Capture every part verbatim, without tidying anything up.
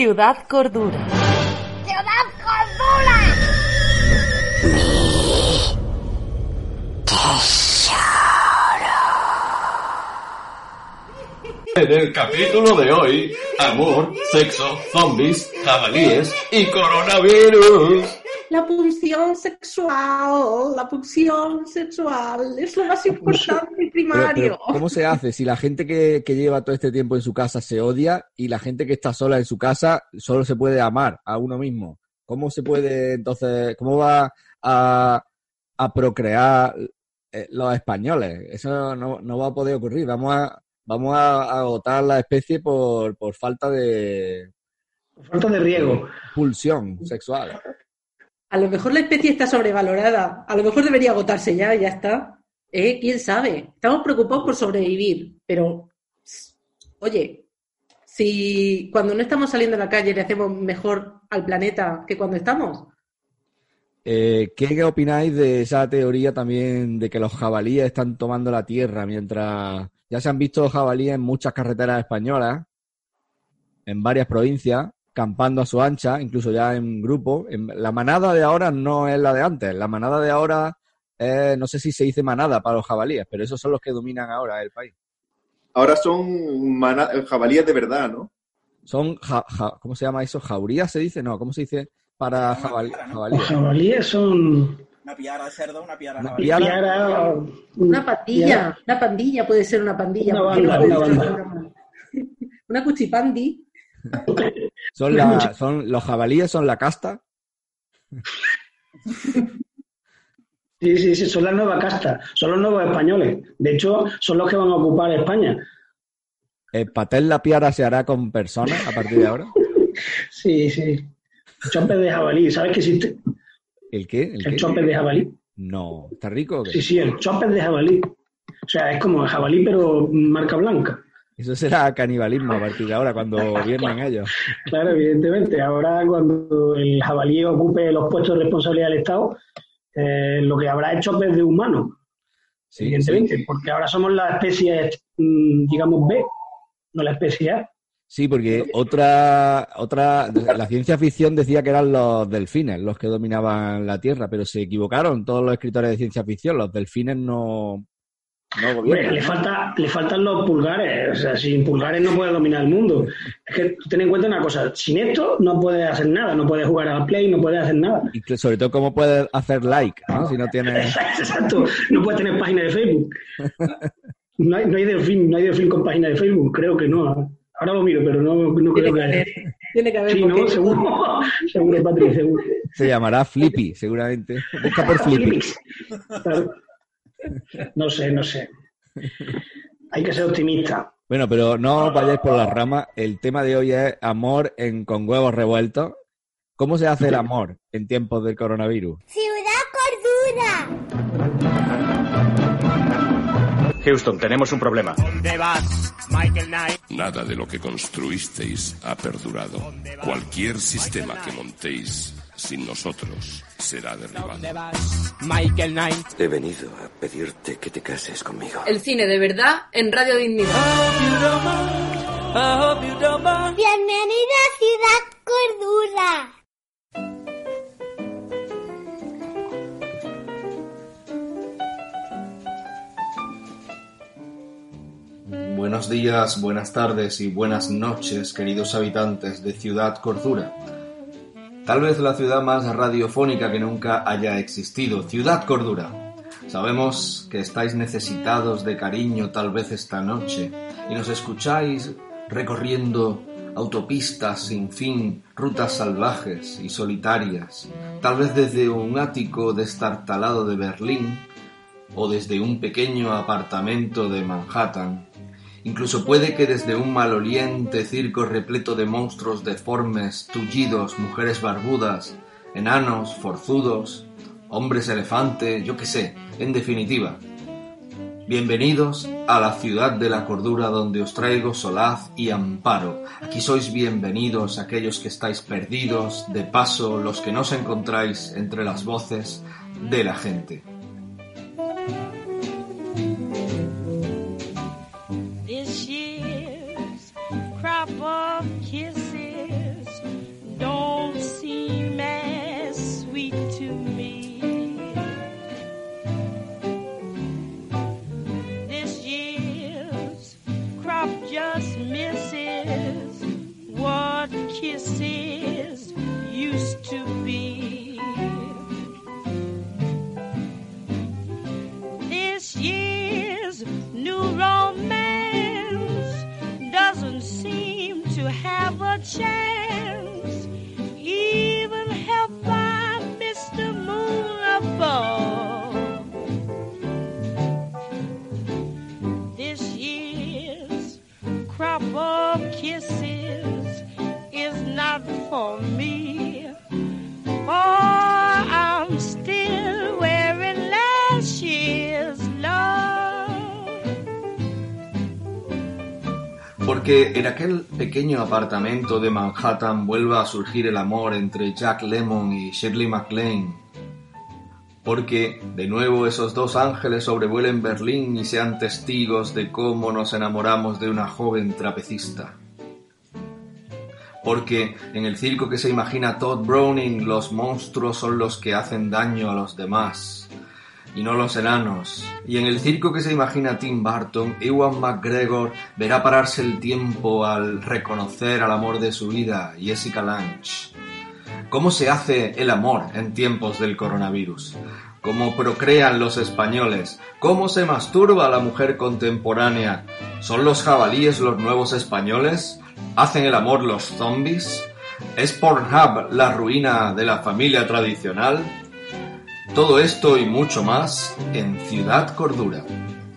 Ciudad Cordura. ¡Ciudad Cordura! En el capítulo de hoy, amor, sexo, zombies, jabalíes y coronavirus. La pulsión sexual, la pulsión sexual es lo más importante y primario. Pero, pero, ¿cómo se hace si la gente que, que lleva todo este tiempo en su casa se odia y la gente que está sola en su casa solo se puede amar a uno mismo? ¿Cómo se puede entonces, cómo va a, a procrear eh, los españoles? Eso no, no va a poder ocurrir. Vamos a vamos a, a agotar la especie por, por falta de... Por falta de riego. Pulsión sexual. A lo mejor la especie está sobrevalorada. A lo mejor debería agotarse ya y ya está. ¿Eh? ¿Quién sabe? Estamos preocupados por sobrevivir. Pero, oye, si cuando no estamos saliendo a la calle le hacemos mejor al planeta que cuando estamos. Eh, ¿Qué opináis de esa teoría también de que los jabalíes están tomando la tierra mientras... Ya se han visto jabalíes en muchas carreteras españolas, en varias provincias, campando a su ancha, incluso ya en grupo. La manada de ahora no es la de antes. La manada de ahora, es, no sé si se dice manada para los jabalíes, pero esos son los que dominan ahora el país. Ahora son mana- jabalíes de verdad, ¿no? Son, ja, ja, ¿cómo se llama eso? ¿Jaurías se dice? No, ¿cómo se dice para jabal- jabalíes? Los jabalíes son... Una piara de cerdo, una piara de Una jabalí. piara. Piara, Una pandilla. piara. Una pandilla puede ser una pandilla. Una ¿Por qué no banda, puede una ser banda. una- Una cuchipandi. Son, la, son los jabalíes son la casta. Sí, sí, sí, son las nuevas castas, son los nuevos españoles. De hecho, son los que van a ocupar España. ¿El patel la piara se hará con personas a partir de ahora? Sí, sí. Chopes de jabalí, ¿sabes qué existe? ¿El qué? ¿El, El qué? chopes de jabalí. No, ¿está rico o qué? Sí, sí, el chopes de jabalí. O sea, es como el jabalí, pero marca blanca. Eso será canibalismo a partir de ahora, cuando gobiernen ellos. Claro, evidentemente. Ahora, cuando el jabalí ocupe los puestos de responsabilidad del Estado, eh, lo que habrá es chopes de humanos. Sí, evidentemente, sí. porque ahora somos la especie, mm, digamos, B, no la especie A. Sí, porque otra, otra, la ciencia ficción decía que eran los delfines los que dominaban la Tierra, pero se equivocaron todos los escritores de ciencia ficción. Los delfines no, no Hombre, gobiernan. le, ¿no? falta, le faltan los pulgares. O sea, sin pulgares no puede dominar el mundo. Es que ten en cuenta una cosa, sin esto no puedes hacer nada, no puedes jugar a la Play, no puedes hacer nada. Y que sobre todo, ¿cómo puedes hacer like, ¿no? Si no tienes... Exacto, no puedes tener página de Facebook. No hay, no hay delfín, no hay delfín con página de Facebook, creo que no. Ahora lo miro, pero no, no Tiene creo que que haya. haber. Tiene que haber. Sí, porque- no, seguro, seguro, Patrick, seguro. Se llamará Flippy, seguramente. Busca por Flippy. Claro. No sé, no sé. Hay que ser optimista. Bueno, pero no os vayáis por las ramas. El tema de hoy es amor en, con huevos revueltos. ¿Cómo se hace el amor en tiempos del coronavirus? ¡Ciudad Cordura! Houston, tenemos un problema. ¿Dónde vas, Michael Knight? Nada de lo que construisteis ha perdurado. Cualquier sistema que montéis sin nosotros será derribado. ¿Dónde vas, Michael Knight? He venido a pedirte que te cases conmigo. El cine de verdad en Radio Dignidad. ¡Bienvenida a Ciudad Cordura! Buenos días, buenas tardes y buenas noches, queridos habitantes de Ciudad Cordura. Tal vez la ciudad más radiofónica que nunca haya existido, Ciudad Cordura. Sabemos que estáis necesitados de cariño tal vez esta noche y nos escucháis recorriendo autopistas sin fin, rutas salvajes y solitarias, tal vez desde un ático destartalado de Berlín o desde un pequeño apartamento de Manhattan. Incluso puede que desde un maloliente circo repleto de monstruos deformes, tullidos, mujeres barbudas, enanos, forzudos, hombres elefante, yo qué sé, en definitiva. Bienvenidos a la ciudad de la cordura donde os traigo solaz y amparo. Aquí sois bienvenidos aquellos que estáis perdidos, de paso los que no os encontráis entre las voces de la gente. This year's crop of kisses chance, even helped by Mister Moon above. This year's crop of kisses is not for me, for I'm still wearing last year's love. Porque en aquel pequeño apartamento de Manhattan vuelva a surgir el amor entre Jack Lemmon y Shirley MacLaine. Porque de nuevo esos dos ángeles sobrevuelen Berlín y sean testigos de cómo nos enamoramos de una joven trapecista. Porque en el circo que se imagina Todd Browning, los monstruos son los que hacen daño a los demás, y no los enanos. Y en el circo que se imagina Tim Burton, Ewan McGregor verá pararse el tiempo al reconocer al amor de su vida, Jessica Lange. ¿Cómo se hace el amor en tiempos del coronavirus? ¿Cómo procrean los españoles? ¿Cómo se masturba la mujer contemporánea? ¿Son los jabalíes los nuevos españoles? ¿Hacen el amor los zombies? ¿Es Pornhub la ruina de la familia tradicional? Todo esto y mucho más en Ciudad Cordura.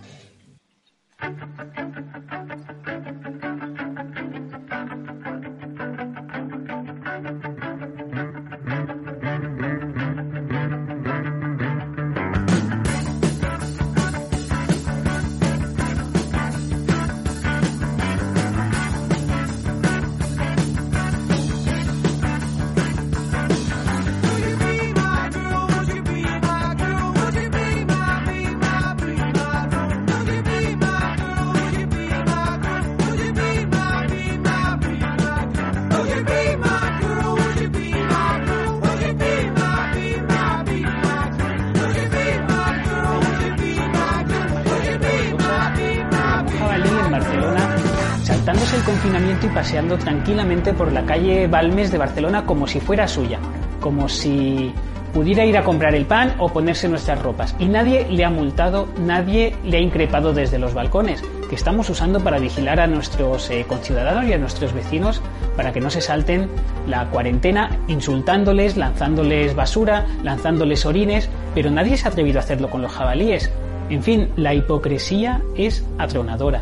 Y paseando tranquilamente por la calle Balmes de Barcelona como si fuera suya, como si pudiera ir a comprar el pan o ponerse nuestras ropas. Y nadie le ha multado, nadie le ha increpado desde los balcones, que estamos usando para vigilar a nuestros eh, conciudadanos y a nuestros vecinos para que no se salten la cuarentena, insultándoles, lanzándoles basura, lanzándoles orines, pero nadie se ha atrevido a hacerlo con los jabalíes. En fin, la hipocresía es atronadora.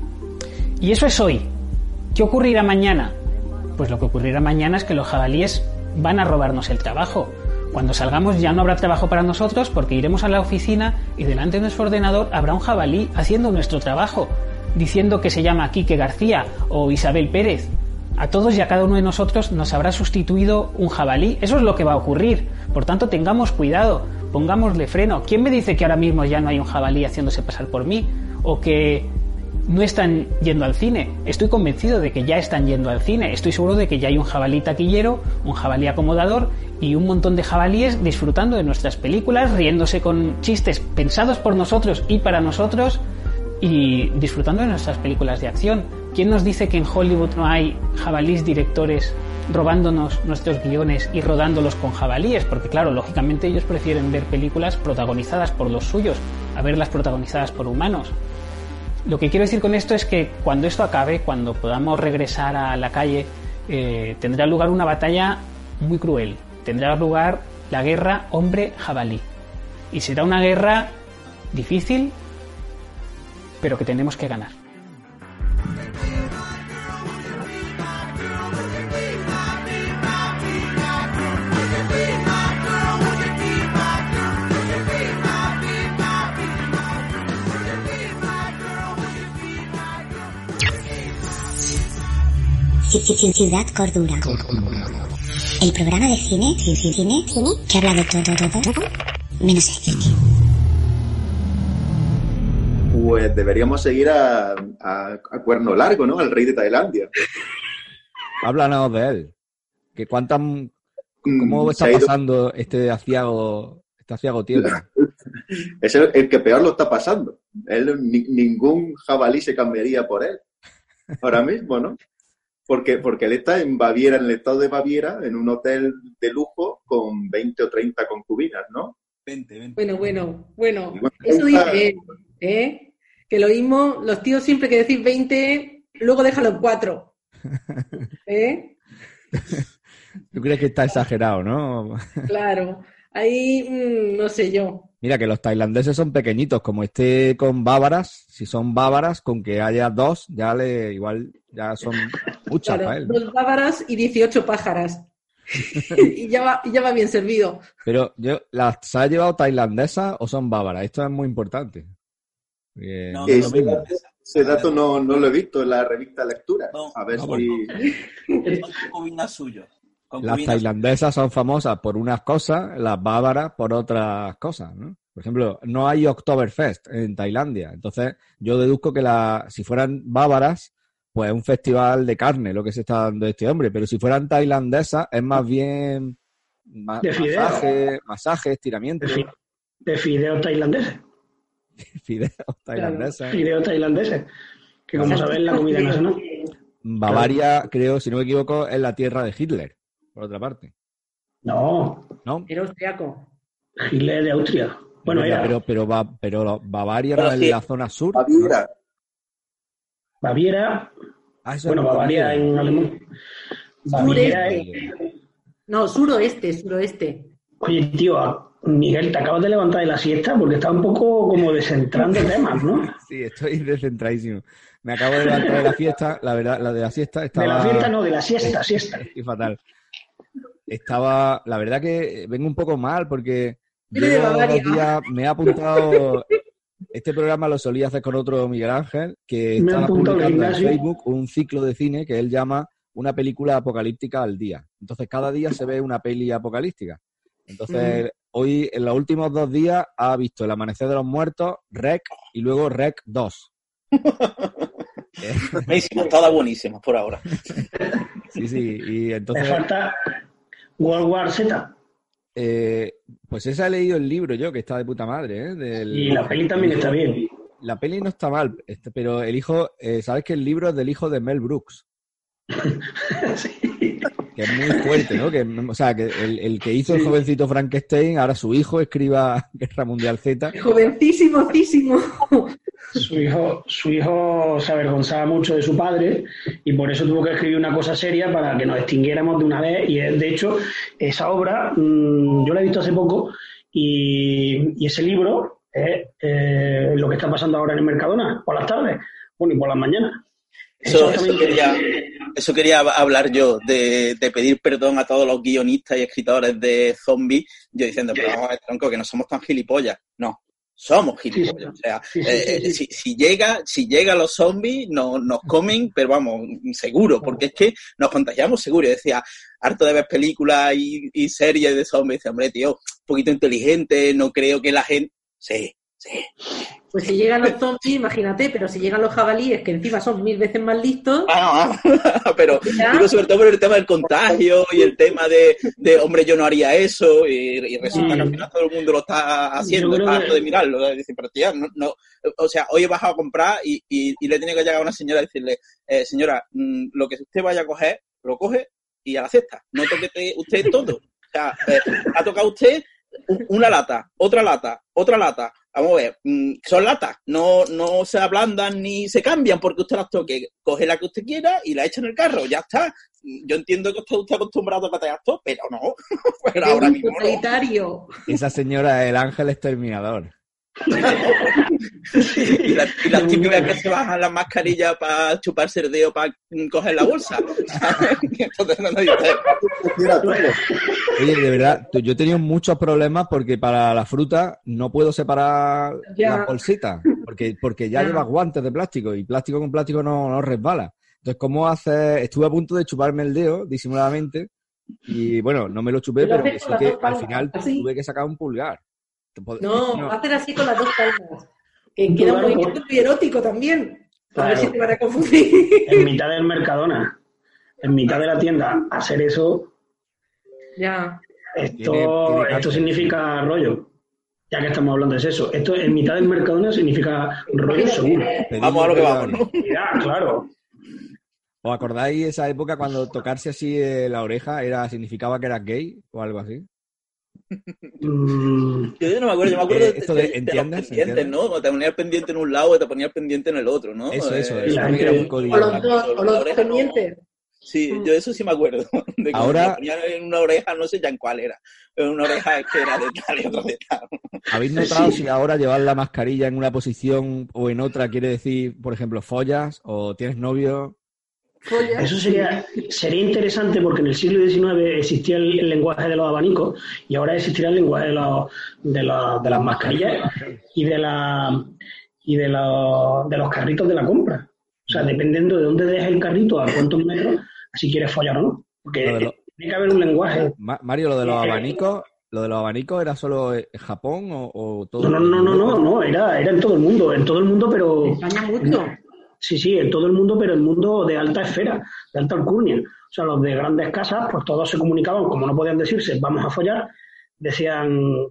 Y eso es hoy. ¿Qué ocurrirá mañana? Pues lo que ocurrirá mañana es que los jabalíes van a robarnos el trabajo. Cuando salgamos ya no habrá trabajo para nosotros porque iremos a la oficina y delante de nuestro ordenador habrá un jabalí haciendo nuestro trabajo, diciendo que se llama Quique García o Isabel Pérez. A todos y a cada uno de nosotros nos habrá sustituido un jabalí. Eso es lo que va a ocurrir. Por tanto, tengamos cuidado, pongámosle freno. ¿Quién me dice que ahora mismo ya no hay un jabalí haciéndose pasar por mí? O que no están yendo al cine. Estoy convencido de que ya están yendo al cine. Estoy seguro de que ya hay un jabalí taquillero, un jabalí acomodador y un montón de jabalíes disfrutando de nuestras películas, riéndose con chistes pensados por nosotros y para nosotros y disfrutando de nuestras películas de acción. ¿Quién nos dice que en Hollywood no hay jabalíes directores robándonos nuestros guiones y rodándolos con jabalíes? Porque claro, lógicamente ellos prefieren ver películas protagonizadas por los suyos a verlas protagonizadas por humanos. Lo que quiero decir con esto es que cuando esto acabe, cuando podamos regresar a la calle, eh, tendrá lugar una batalla muy cruel. Tendrá lugar la guerra hombre-jabalí. Y será una guerra difícil, pero que tenemos que ganar. Ciudad Cordura. El programa de cine, cine, cine, cine que habla de todo, todo, todo, menos el cine. Pues deberíamos seguir a, a, a Cuerno Largo, ¿no? Al rey de Tailandia. Háblanos de él. Que cuántas, ¿Cómo está pasando este aciago, este aciago tiempo? Es el, el que peor lo está pasando. Él, ni, ningún jabalí se cambiaría por él. Ahora mismo, ¿no? Porque, porque él está en Baviera, en el estado de Baviera, en un hotel de lujo con veinte o treinta concubinas, ¿no? veinte, veinte. Bueno, bueno, bueno. Eso dice él, ¿eh? Que lo mismo, los tíos siempre que decís veinte, luego déjalo en cuatro. ¿Eh? ¿Tú crees que está exagerado, no? Claro. Ahí, mmm, no sé yo. Mira, que los tailandeses son pequeñitos, como esté con bávaras, si son bávaras, con que haya dos, ya le igual ya son muchas Claro, para él. dos bávaras y dieciocho pájaras. y, ya va, y ya va bien servido. Pero yo, ¿las se ha llevado tailandesas o son bávaras? Esto es muy importante. Porque No, no es lo ese, mismo. dato, ese dato no, no lo he visto en la revista Lectura. No, a ver no, si... Son concubinas suyas. Las Concubinas tailandesas son famosas por unas cosas, las bávaras por otras cosas, ¿no? Por ejemplo, no hay Oktoberfest en Tailandia. Entonces, yo deduzco que la, si fueran bávaras, pues es un festival de carne lo que se está dando este hombre. Pero si fueran tailandesas, es más bien ma- De fideo. masaje, masaje, estiramiento. De, fi- de fideos tailandeses. Fideos tailandeses. Fideos tailandeses. Que como sabéis, la comida nacional. Bavaria, creo, si no me equivoco, es la tierra de Hitler, por otra parte. No, ¿No? Era austriaco. Hitler de Austria. Bueno, pero, era pero, pero, Ba- pero Bavaria Pero no es sí. la zona sur. Baviera. Baviera. Ah, eso Bueno, es Bavaria Baviera. en alemán. Baviera es... Sureste. No, suroeste, suroeste. Oye, tío, Miguel, te acabas de levantar de la siesta porque está un poco como descentrando temas, ¿no? Sí, estoy descentradísimo. Me acabo de levantar de la fiesta, la verdad, la de la siesta estaba... De la fiesta no, de la siesta, siesta. Y fatal. Estaba, la verdad que vengo un poco mal porque Viene de llevo Bavaria. dos días, me he apuntado, este programa lo solía hacer con otro Miguel Ángel, que Me he estaba apuntado al publicando en gimnasio. Facebook un ciclo de cine que él llama una película apocalíptica al día. Entonces cada día se ve una peli apocalíptica. Entonces hoy, en los últimos dos días, ha visto El Amanecer de los Muertos, Rec y luego Rec dos. buenísimas, todas buenísimas por ahora. Sí, sí, y Me entonces... falta World War Z. Eh, pues esa he leído el libro yo, que está de puta madre, ¿eh? Del- Y la peli también está bien. La peli no está mal, este, pero el hijo, eh, ¿sabes que el libro es del hijo de Mel Brooks? Que es muy fuerte, ¿no? Que, o sea, que el, el que hizo el jovencito Frankenstein, ahora su hijo escriba Guerra Mundial Z. Jovencísimo, císimo. Su hijo, su hijo se avergonzaba mucho de su padre y por eso tuvo que escribir una cosa seria para que nos extinguiéramos de una vez. Y de hecho, esa obra mmm, yo la he visto hace poco y, y ese libro es eh, lo que está pasando ahora en el Mercadona, por las tardes, bueno, y por las mañanas. Eso, eso, quería, eso quería hablar yo, de, de pedir perdón a todos los guionistas y escritores de zombies, yo diciendo, pero vamos a ver, tronco, que no somos tan gilipollas. No, somos gilipollas. O sea, Sí, sí, eh, sí, sí. Si, si llega si llega los zombies, no, nos comen, pero vamos, seguro, porque es que nos contagiamos seguro. Yo decía, harto de ver películas y, y series de zombies, decía, hombre, tío, un poquito inteligente, no creo que la gente... Sí, sí. Pues si llegan los zombies, imagínate, pero si llegan los jabalíes, que encima son mil veces más listos. Ah, no, pero ¿Ya? digo sobre todo por el tema del contagio y el tema de, de hombre, yo no haría eso, y, y resulta Sí. que al final todo el mundo lo está haciendo, Yo creo está que- harto de mirarlo. Dice, pero tía, no, no, o sea, hoy he bajado a comprar y, y, y le he tenido que llegar a una señora y decirle, eh, señora, mm, lo que usted vaya a coger, lo coge y a la cesta, no toque usted todo. O sea, eh, ha tocado usted u- una lata, otra lata, otra lata. Vamos a ver, mm, son latas, no, no se ablandan ni se cambian porque usted las toque. Coge la que usted quiera y la echa en el carro, ya está. Yo entiendo que está usted acostumbrado a patear todo, pero no. Pero ahora mismo no. Totalitario. Esa señora es el ángel exterminador. Y las y las típicas que se bajan las mascarillas para chuparse el dedo para mm, coger la bolsa. ¿Sabes? Entonces no, no dice, Oye, de verdad, tú- yo he tenido muchos problemas porque para la fruta no puedo separar Ya. las bolsitas, porque, porque ya Ya. llevas guantes de plástico y plástico con plástico no, no resbala. Entonces, ¿cómo haces? Estuve a punto de chuparme el dedo disimuladamente y bueno, no me lo chupé, Yo lo pero haces que con sí las que dos al palmas, final así. tuve que sacar un pulgar. No, No. hacer así con las dos palmas. Que Un queda un pulgar, movimiento muy erótico también. A ver Claro. si te van a confundir. En mitad del Mercadona, en mitad de la tienda, hacer eso, Ya. esto, Tiene- tiene esto cáncer. significa rollo. Ya que estamos hablando de eso. Esto en mitad del Mercadona significa rollo seguro. vamos a lo que vamos, ¿no? Ya, claro. ¿Os acordáis esa época cuando tocarse así eh, la oreja era significaba que eras gay o algo así? Mm, Yo no me acuerdo, yo me acuerdo Eh, de, esto de- de- de los ¿entiendes? pendientes, ¿Entiendes? ¿no? Cuando te ponías el pendiente en un lado y te ponías el pendiente en el otro, ¿no? Eso, eso, Eh, eso la también era gente- muy código. O los dos, o los dos La oreja no- pendientes. Sí, yo eso sí me acuerdo. De que Ahora- me ponían en una oreja, no sé ya en cuál era. En una oreja que era de tal y otra de tal. ¿Habéis notado si ahora llevar la mascarilla en una posición o en otra quiere decir, por ejemplo, follas o tienes novio? Eso sería, sería interesante porque en el siglo diecinueve existía el, el lenguaje de los abanicos y ahora existirá el lenguaje de, los, de, los, de las mascarillas y de la y de los, de los carritos de la compra. O sea, dependiendo de dónde dejes el carrito, a cuántos metros, si quieres follar o no. Porque Lo de lo- tiene que haber un lenguaje. Ma- Mario, lo de los abanicos, ¿lo de los abanicos era solo en Japón o, o todo? No, no, no, no, no, no, era, era en todo el mundo, en todo el mundo, pero... España mucho. Sí, sí, en todo el mundo, pero el mundo de alta esfera, de alta alcurnia. O sea, los de grandes casas, pues todos se comunicaban, como no podían decirse, vamos a follar, decían... O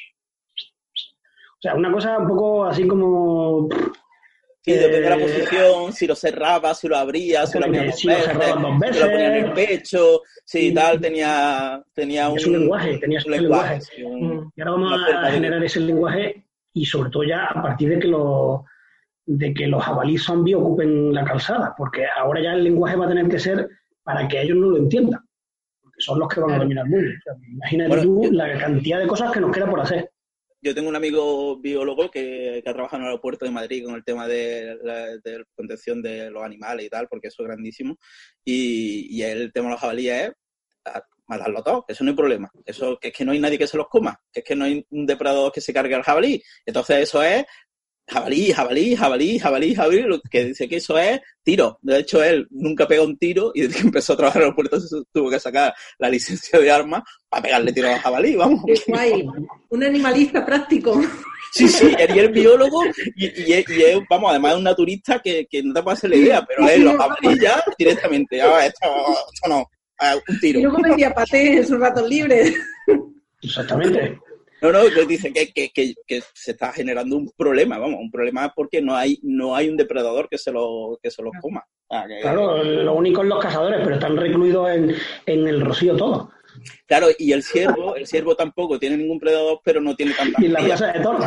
sea, una cosa un poco así como... Sí, depende de la Eh, posición, si lo cerraba, si lo abría, si lo abría dos si lo veces, cerraban dos si lo veces. ponía en el pecho, si tal, tenía, tenía un, Es un lenguaje, tenías un un lenguaje. lenguaje. sí, un- Y ahora vamos una forma a de- generar ese lenguaje y sobre todo ya a partir de que los de que los jabalíes zombies ocupen la calzada, porque ahora ya el lenguaje va a tener que ser para que ellos no lo entiendan, porque son los que van a dominar el mundo. O sea, imagínate Bueno, tú yo- la cantidad de cosas que nos queda por hacer. Yo tengo un amigo biólogo que, que ha trabajado en el aeropuerto de Madrid con el tema de la, de la protección de los animales y tal, porque eso es grandísimo. Y, y el tema de los jabalíes es a- matarlo todo, eso no hay problema. Eso que es que no hay nadie que se los coma, que es que no hay un depredador que se cargue al jabalí. Entonces eso es jabalí, jabalí, jabalí, jabalí, jabalí, lo que dice que eso es tiro. De hecho, él nunca pega un tiro y desde que empezó a trabajar en el aeropuerto se tuvo que sacar la licencia de armas para pegarle tiro al jabalí, vamos. Qué guay. Un animalista práctico. Sí, sí, y es biólogo y, y, es, y es, vamos, además es un naturista que, que no te puede hacer la idea, pero él los jabalíes ya directamente, ah, esto, esto no, ah, un tiro. Y luego vendía paté en sus ratos libres. Exactamente. No, no, que dice que, que, que, que se está generando un problema, vamos, un problema porque no hay no hay un depredador que se lo que se los coma. Ah, que- Claro, lo único es los cazadores, pero están recluidos en, en el rocío todo. Claro, y el ciervo, el ciervo tampoco tiene ningún predador, pero no tiene tanta Y en la cría. plaza de toros.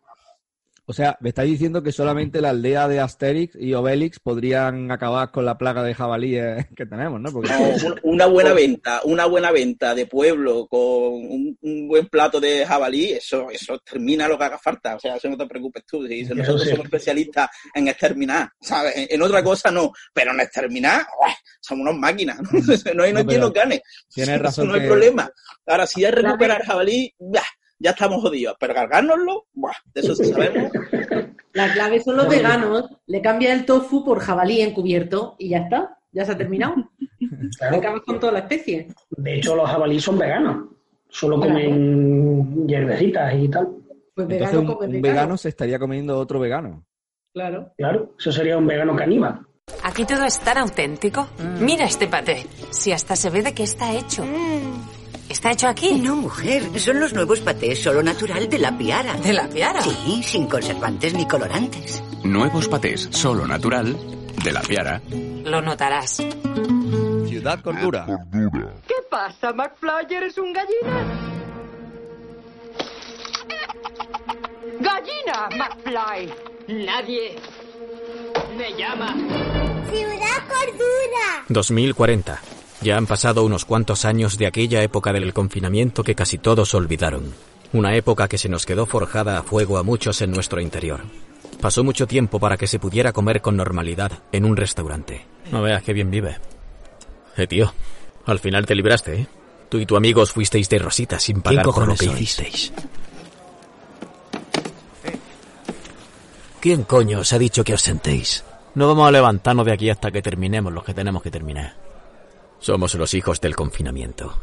O sea, me estáis diciendo que solamente la aldea de Asterix y Obelix podrían acabar con la plaga de jabalíes que tenemos, ¿no? Porque... No, un- una buena venta, una buena venta de pueblo con un, un buen plato de jabalí, eso, eso termina lo que haga falta. O sea, eso no te preocupes tú. Si nosotros sí. somos especialistas en exterminar, ¿sabes? En, en otra cosa no, pero en exterminar, ¡uah! Somos unas máquinas. No hay, no hay No, quien pero nos gane. tienes Eso razón no hay que- problema. Ahora, si es recuperar jabalí, ¡bah! Ya estamos jodidos. Pero cargárnoslo, ¡buah! De eso sí sabemos. La clave son los veganos. Le cambia el tofu por jabalí encubierto y ya está. Ya se ha terminado. Acabas con toda la especie. De hecho, los jabalíes son veganos. Solo Claro. comen hierbecitas y tal. Pues Entonces vegano un, come un vegano. vegano se estaría comiendo otro vegano. Claro. Claro, eso sería un vegano caníbal. Aquí todo es tan auténtico. Mira este paté. Si hasta se ve de qué está hecho. ¿Está hecho aquí? No, mujer. Son los nuevos patés solo natural de la Piara. ¿De la Piara? Sí, sin conservantes ni colorantes. Nuevos patés solo natural de la Piara. Lo notarás. Ciudad Cordura. ¿Qué pasa, McFly? ¿Eres un gallina? ¡Gallina, McFly! Nadie me llama. Ciudad Cordura. dos mil cuarenta. Ya han pasado unos cuantos años de aquella época del confinamiento que casi todos olvidaron. Una época que se nos quedó forjada a fuego a muchos en nuestro interior. Pasó mucho tiempo para que se pudiera comer con normalidad en un restaurante. No veas qué bien vive. Eh, tío, al final te libraste, ¿eh? Tú y tu amigo os fuisteis de rosita sin pagar por lo que sois? hicisteis. ¿Quién coño os ha dicho que os sentéis? No vamos a levantarnos de aquí hasta que terminemos lo que tenemos que terminar. Somos los hijos del confinamiento.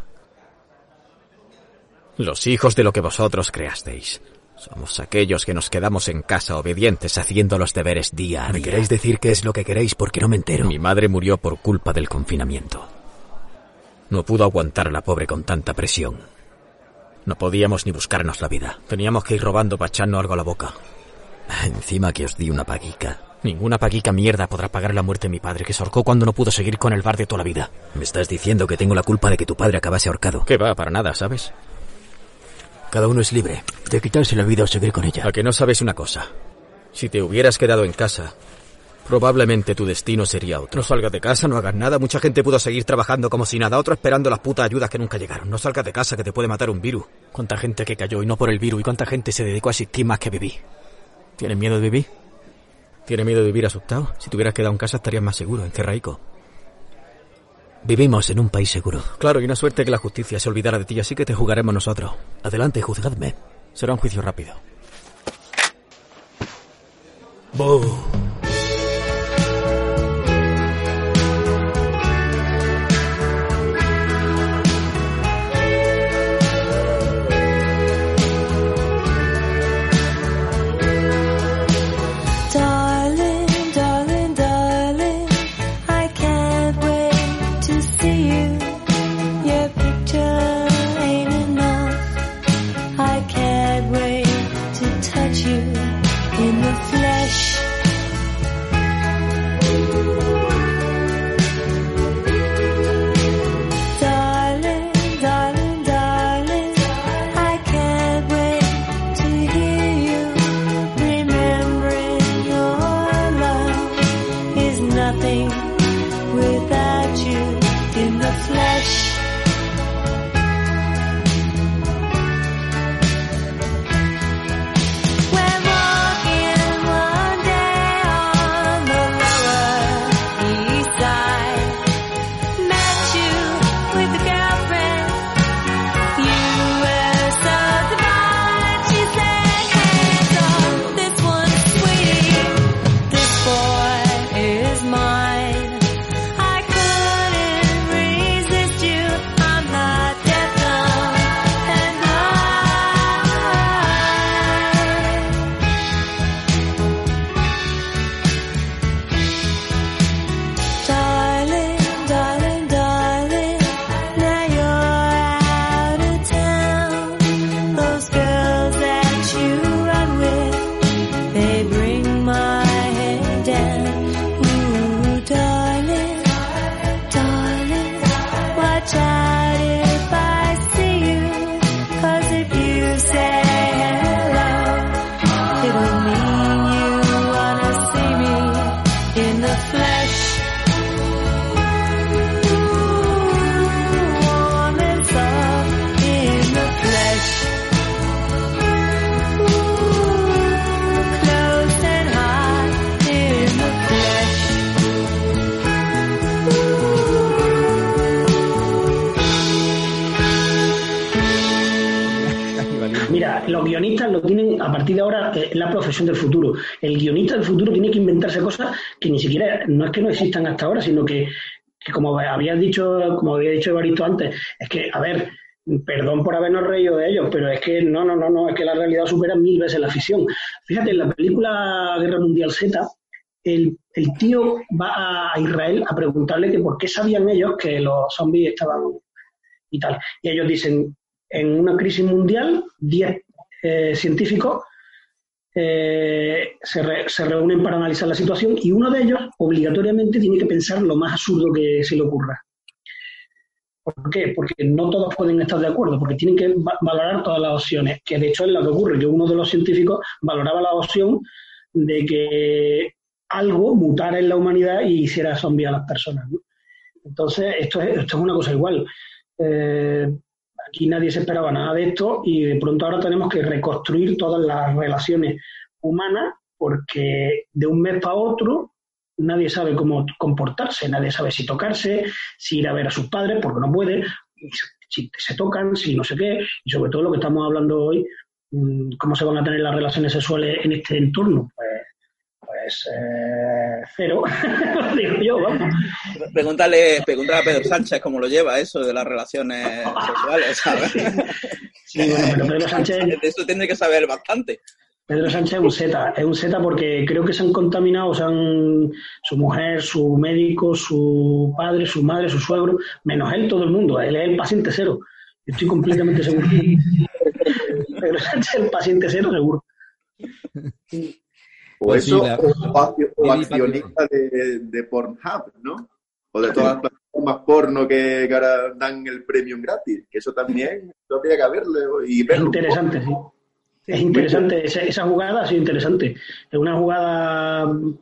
Los hijos de lo que vosotros creasteis. Somos aquellos que nos quedamos en casa obedientes haciendo los deberes día a día. ¿Me queréis decir qué es lo que queréis porque no me entero? Mi madre murió por culpa del confinamiento. No pudo aguantar a la pobre con tanta presión. No podíamos ni buscarnos la vida. Teníamos que ir robando para echarnos algo a la boca. Encima que os di una paguica. Ninguna paguica mierda podrá pagar la muerte de mi padre, que se ahorcó cuando no pudo seguir con el bar de toda la vida. Me estás diciendo que tengo la culpa de que tu padre acabase ahorcado. ¿Qué va? Para nada, ¿sabes? Cada uno es libre de quitarse la vida o seguir con ella. ¿A que no sabes una cosa? Si te hubieras quedado en casa, Probablemente tu destino sería otro. No salgas de casa, no hagas nada. Mucha gente pudo seguir trabajando como si nada. Otro esperando las putas ayudas que nunca llegaron. No salgas de casa, que te puede matar un virus. Cuánta gente que cayó y no por el virus. Y cuánta gente se dedicó a existir más que vivir. ¿Tienes miedo de vivir? ¿Tienes miedo de vivir asustado? Si te hubieras quedado en casa estarías más seguro, encerraico. Vivimos en un país seguro. Claro, y una suerte que la justicia se olvidara de ti, así que te juzgaremos nosotros. Adelante, juzgadme. Será un juicio rápido. ¡Boo! Los guionistas lo tienen, a partir de ahora, es la profesión del futuro. El guionista del futuro tiene que inventarse cosas que ni siquiera, no es que no existan hasta ahora, sino que, que como habías dicho, como había dicho Evaristo antes, es que, a ver, perdón por habernos reído de ellos, pero es que no, no, no, no, es que la realidad supera mil veces la ficción. Fíjate, en la película Guerra Mundial Z, el, el tío va a Israel a preguntarle que por qué sabían ellos que los zombies estaban y tal. Y ellos dicen, en una crisis mundial, diez eh, científicos eh, se, re, se reúnen para analizar la situación y uno de ellos obligatoriamente tiene que pensar lo más absurdo que se le ocurra. ¿Por qué? Porque no todos pueden estar de acuerdo, porque tienen que va- valorar todas las opciones, que de hecho es lo que ocurre, que uno de los científicos valoraba la opción de que algo mutara en la humanidad y hiciera zombie a las personas, ¿no? Entonces, esto es, esto es una cosa igual. Eh, aquí nadie se esperaba nada de esto y de pronto ahora tenemos que reconstruir todas las relaciones humanas porque de un mes para otro nadie sabe cómo comportarse, nadie sabe si tocarse, si ir a ver a sus padres, porque no puede, si se tocan, si no sé qué, y sobre todo lo que estamos hablando hoy, cómo se van a tener las relaciones sexuales en este entorno. Pues, pues eh, cero, digo yo, vamos. Pregúntale, pregúntale a Pedro Sánchez cómo lo lleva eso de las relaciones sexuales, ¿sabes? Sí, bueno, pero Pedro Sánchez... De eso tiene que saber bastante. Pedro Sánchez es un Z, es un Z porque creo que se han contaminado, se han, su mujer, su médico, su padre, su madre, su suegro, menos él, todo el mundo. Él es el paciente cero. Estoy completamente seguro. Pedro Sánchez es el paciente cero, seguro. O pues eso, sí, la... o, o accionista de, de Pornhub, ¿no? O de todas las plataformas porno que, que ahora dan el premium gratis. Que eso también, eso habría que verlo y verlo. Es interesante, sí. Es interesante, esa, esa jugada ha sido interesante. Es una jugada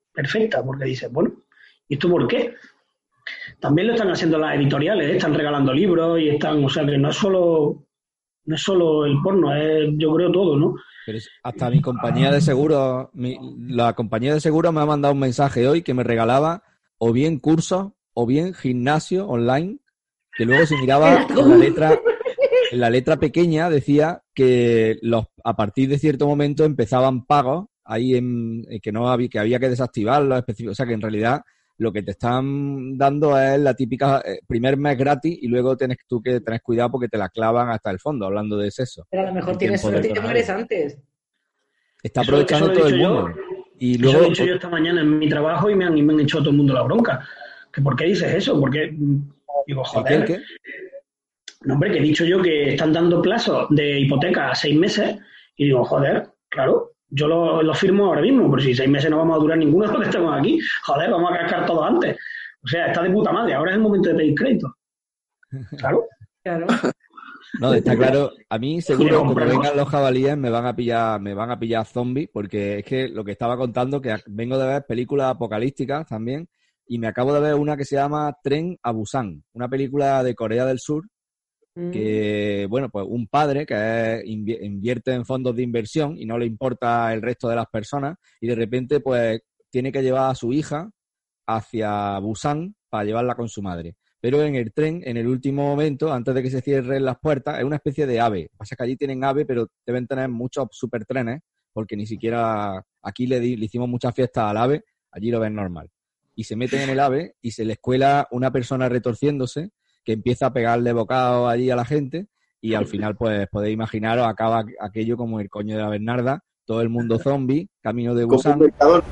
perfecta, porque dices, bueno, ¿y esto por qué? También lo están haciendo las editoriales, ¿eh? Están regalando libros y están, o sea que no es solo, no es solo el porno, es yo creo todo, ¿no? Pero hasta mi compañía de seguros, mi, la compañía de seguros me ha mandado un mensaje hoy que me regalaba o bien cursos o bien gimnasio online, que luego se miraba en la letra, en la letra pequeña decía que los a partir de cierto momento empezaban pagos ahí en que no había que había que desactivarlos específicos, o sea que en realidad lo que te están dando es la típica eh, primer mes gratis y luego tienes tú que tener cuidado porque te la clavan hasta el fondo, hablando de sexo. Pero a lo mejor tienes suerte y te mueres antes. Está aprovechando eso, eso todo el yo, mundo. Y luego, eso lo he dicho yo esta mañana en mi trabajo y me han, y me han echado todo el mundo la bronca. ¿Que ¿Por qué dices eso? Porque digo, joder. ¿Qué, qué? No, hombre, que he dicho yo que están dando plazos de hipoteca a seis meses y digo, joder, claro, yo lo, lo firmo ahora mismo, pero si seis meses no vamos a durar ninguno de los que estamos aquí, joder, vamos a cascar todo antes. O sea, está de puta madre, ahora es el momento de pedir crédito. Claro. Claro. No, está claro, a mí seguro como vengan los jabalíes me van a pillar, me van a pillar zombies, porque es que lo que estaba contando, que vengo de ver películas apocalípticas también, y me acabo de ver una que se llama Tren a Busan, una película de Corea del Sur, que, bueno, pues un padre que invierte en fondos de inversión y no le importa el resto de las personas, y de repente, pues, tiene que llevar a su hija hacia Busan para llevarla con su madre. Pero en el tren, en el último momento, antes de que se cierren las puertas, es una especie de AVE. Pasa que allí tienen AVE, pero deben tener muchos supertrenes, porque ni siquiera aquí le, di, le hicimos muchas fiestas al AVE, allí lo ven normal. Y se meten en el AVE y se les cuela una persona retorciéndose que empieza a pegarle bocados allí a la gente y al final, pues, podéis imaginaros, acaba aquello como el coño de la Bernarda, todo el mundo zombie, camino de Busan.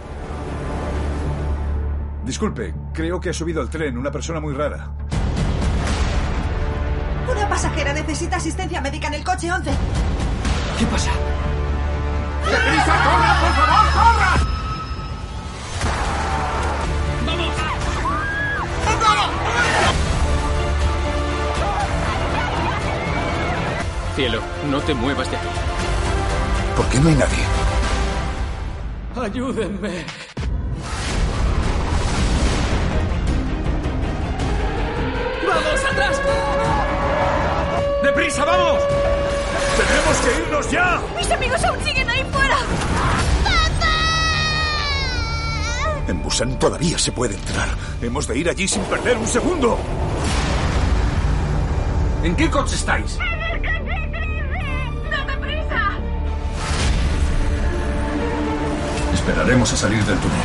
Disculpe, creo que ha subido al tren una persona muy rara. Una pasajera necesita asistencia médica en el coche once. ¿Qué pasa? ¡Deprisa, corra, por favor, corra! ¡Vamos! Cielo, no te muevas de aquí. ¿Por qué no hay nadie? Ayúdenme. ¡Vamos, atrás! ¡Deprisa, vamos! ¡Tenemos que irnos ya! ¡Mis amigos aún siguen ahí fuera! En Busan todavía se puede entrar. Hemos de ir allí sin perder un segundo. ¿En qué coche estáis? ¡En el coche trece! ¡Dame prisa! Esperaremos a salir del túnel.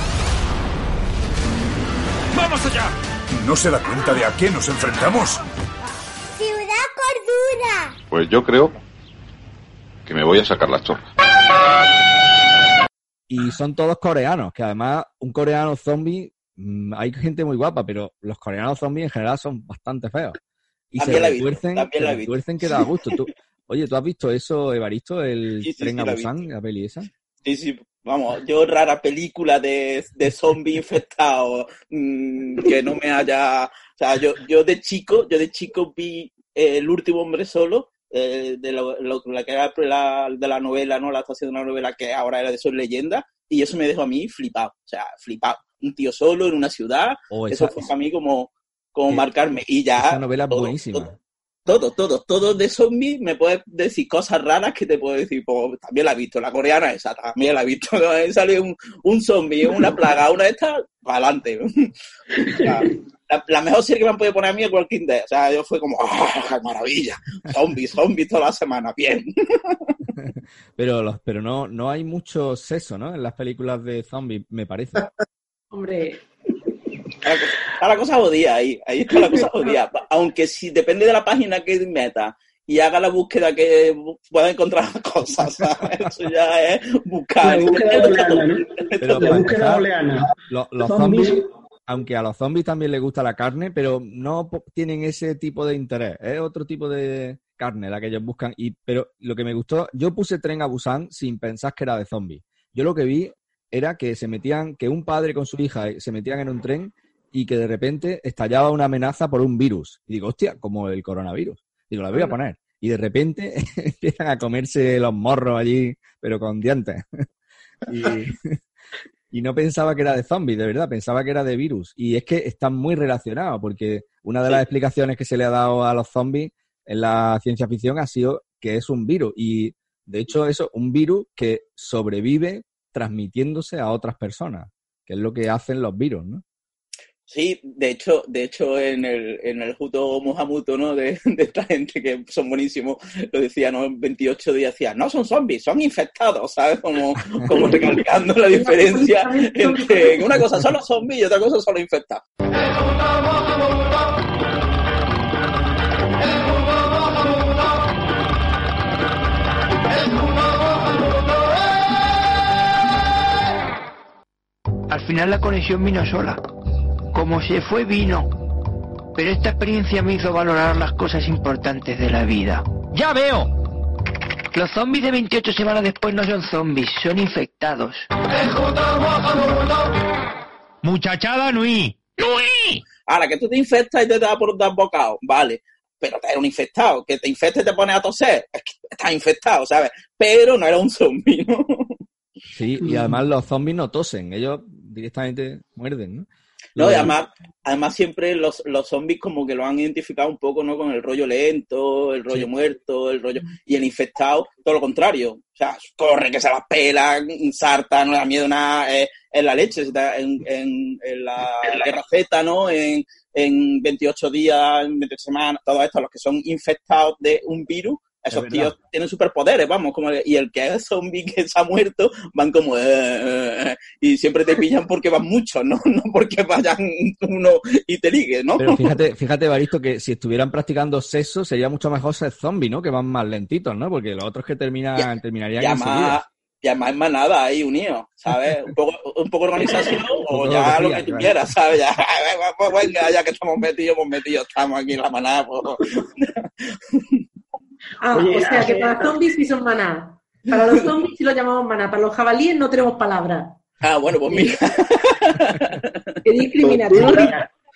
¡Vamos allá! ¿No se da cuenta de a qué nos enfrentamos? Ciudad Cordura. Pues yo creo que me voy a sacar la chorra. Y son todos coreanos, que además un coreano zombie, mmm, hay gente muy guapa, pero los coreanos zombies en general son bastante feos. Y también se retuercen, se la retuercen que da gusto. ¿Tú, oye, ¿tú has visto eso, Evaristo, el sí, sí, Tren sí, a la Busan, la peli esa? Sí, sí, vamos, yo rara película de, de zombie infectado mmm, que no me haya... O sea, yo, yo de chico, yo de chico vi eh, El último hombre solo, eh, de lo, lo, la que era la, de la novela, ¿no? La adaptación de una novela que ahora era de Soy Leyenda, y eso me dejó a mí flipado, o sea, flipado. Un tío solo en una ciudad, oh, esa, eso fue para mí como, como marcarme. Y ya... Esa novela es buenísima. Todo, todo, todo, todo de zombies me puedes decir cosas raras que te puedo decir, pues también la he visto, la coreana esa, también la he visto, sale un, un zombie, una plaga, una de estas, para adelante. La, la, la mejor serie que me han podido poner a mí es Walking Dead, o sea, yo fue como, ¡ah, maravilla! Zombies, zombies toda la semana, bien. Pero los, pero no, no hay mucho sexo, ¿no? En las películas de zombies, me parece. Hombre... Está la cosa jodida ahí, ahí está la cosa jodida. Aunque si depende de la página que meta y haga la búsqueda que pueda encontrar cosas, ¿sabes? Eso ya es buscar. La búsqueda oleana, ¿no? Pero la búsqueda oleana. Los, los zombies, aunque a los zombies también les gusta la carne, pero no tienen ese tipo de interés. Es otro tipo de carne la que ellos buscan. Y pero lo que me gustó, yo puse Tren a Busan sin pensar que era de zombies. Yo lo que vi era que se metían, que un padre con su hija se metían en un tren y que de repente estallaba una amenaza por un virus. Y digo, hostia, como el coronavirus. Digo, la voy a poner. Y de repente empiezan a comerse los morros allí, pero con dientes. y, y no pensaba que era de zombies, de verdad, pensaba que era de virus. Y es que están muy relacionados, porque una de Sí. las explicaciones que se le ha dado a los zombies en la ciencia ficción ha sido que es un virus. Y, de hecho, eso, un virus que sobrevive transmitiéndose a otras personas, que es lo que hacen los virus, ¿no? Sí, de hecho, de hecho en el, en el Juto Mohamuto, ¿no? De, de esta gente que son buenísimos, lo decía, ¿no? En veintiocho días decía, no son zombies, son infectados, ¿sabes? Como, como recalcando la diferencia entre una cosa son los zombies y otra cosa son los infectados. Al final la conexión vino sola. Como se fue, vino. Pero esta experiencia me hizo valorar las cosas importantes de la vida. ¡Ya veo! Los zombies de veintiocho semanas después no son zombies, son infectados. Muchachada Nui. ¡Nui! Ahora, que tú te infectas y te da por dar bocado, vale. Pero te era un infectado. Que te infecte y te pones a toser. Es que estás infectado, ¿sabes? Pero no era un zombie, ¿no? Sí, y además los zombies no tosen, ellos directamente muerden, ¿no? No, y además, además siempre los, los zombies como que lo han identificado un poco, ¿no? Con el rollo lento, el rollo Sí. muerto, el rollo... Y el infectado, todo lo contrario. O sea, corre, que se las pelan, sarta, no le da miedo nada, eh, en la leche, en, en, en la Guerra Z, ¿no? En, en veintiocho días, en veintiocho semanas, todos estos, los que son infectados de un virus, esos Es tíos verdad. tienen superpoderes, vamos, como el- y el que es zombie que se ha muerto, van como eh, eh, eh, y siempre te pillan porque van muchos, ¿no? No porque vayan uno y te ligue, ¿no? Pero fíjate, fíjate, Baristo, que si estuvieran practicando sexo sería mucho mejor ser zombie, ¿no? Que van más lentitos, ¿no? Porque los otros que terminan, terminarían y además, enseguida. y además es manada ahí unidos, ¿sabes? Un poco, un poco organización o poco ya lo lo que que tú claro. quieras, ¿sabes? Ya, pues venga, ya que estamos metidos, pues metidos estamos aquí en la manada, pues. Ah, Oye, o sea que hace- para zombies sí son maná. Para los zombies sí lo llamamos maná. Para los jabalíes no tenemos palabra. Ah, bueno, pues mira. Qué discriminatorio.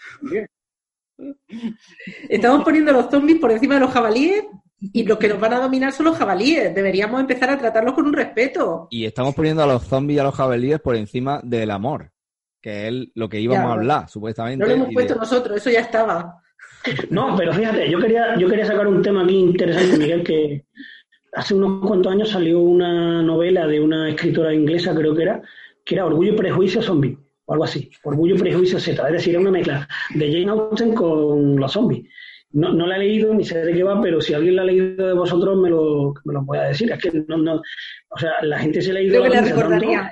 Estamos poniendo a los zombies por encima de los jabalíes y los que nos van a dominar son los jabalíes. Deberíamos empezar a tratarlos con un respeto. Y estamos poniendo a los zombies y a los jabalíes por encima del amor, que es lo que íbamos Ya, a hablar, supuestamente. No lo hemos y puesto de- nosotros, eso ya estaba. No, pero fíjate, yo quería, yo quería sacar un tema aquí interesante, Miguel, que hace unos cuantos años salió una novela de una escritora inglesa, creo que era, que era Orgullo y Prejuicio Zombie, o algo así, Orgullo y Prejuicio Z, es decir, era una mezcla de Jane Austen con los zombies. No, no la he leído ni sé de qué va, pero si alguien la ha leído de vosotros me lo, me lo puede decir. Es que no, no, o sea, la gente se la ha ido Creo que la tanto, recordaría.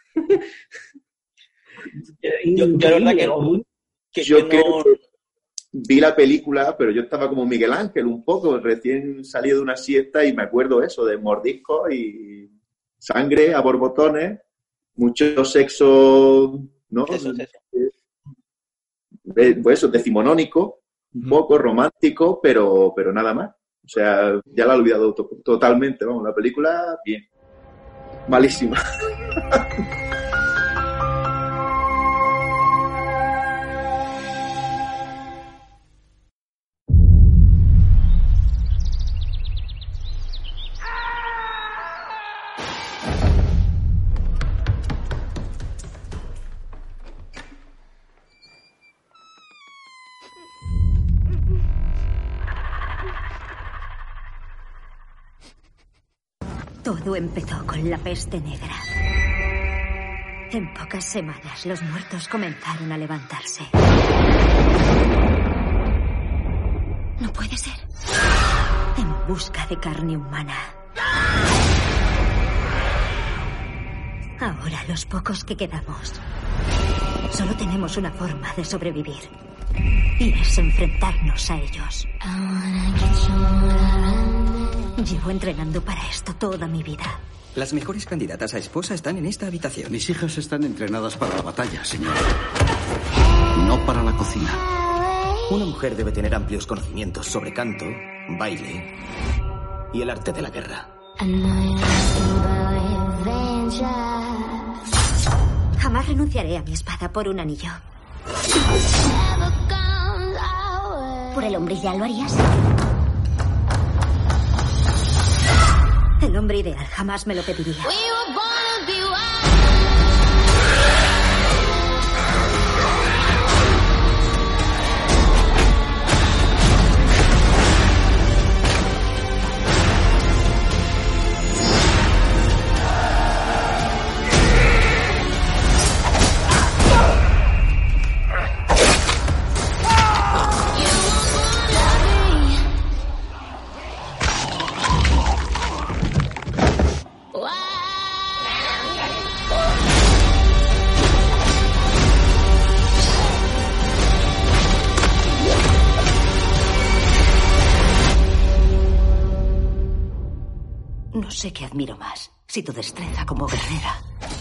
eh, Yo, yo la verdad que, increíble, o muy- que, Yo que no... creo que vi la película, pero yo estaba como Miguel Ángel un poco, recién salido de una siesta y me acuerdo eso, de mordiscos y sangre a borbotones, mucho sexo, ¿no? Eso, eso. Eh, Pues eso, decimonónico, un poco romántico, pero, pero nada más. O sea, ya la he olvidado to- totalmente, vamos, la película, bien. Malísima. Todo empezó con la peste negra. En pocas semanas los muertos comenzaron a levantarse. No puede ser. En busca de carne humana. Ahora los pocos que quedamos solo tenemos una forma de sobrevivir. Y es enfrentarnos a ellos. Llevo entrenando para esto toda mi vida. Las mejores candidatas a esposa están en esta habitación. Mis hijas están entrenadas para la batalla, señor. No para la cocina. Una mujer debe tener amplios conocimientos sobre canto, baile y el arte de la guerra. Jamás renunciaré a mi espada por un anillo. ¿Por el hombre ideal lo harías? El hombre ideal jamás me lo pediría. No sé qué admiro más, si tu destreza como guerrera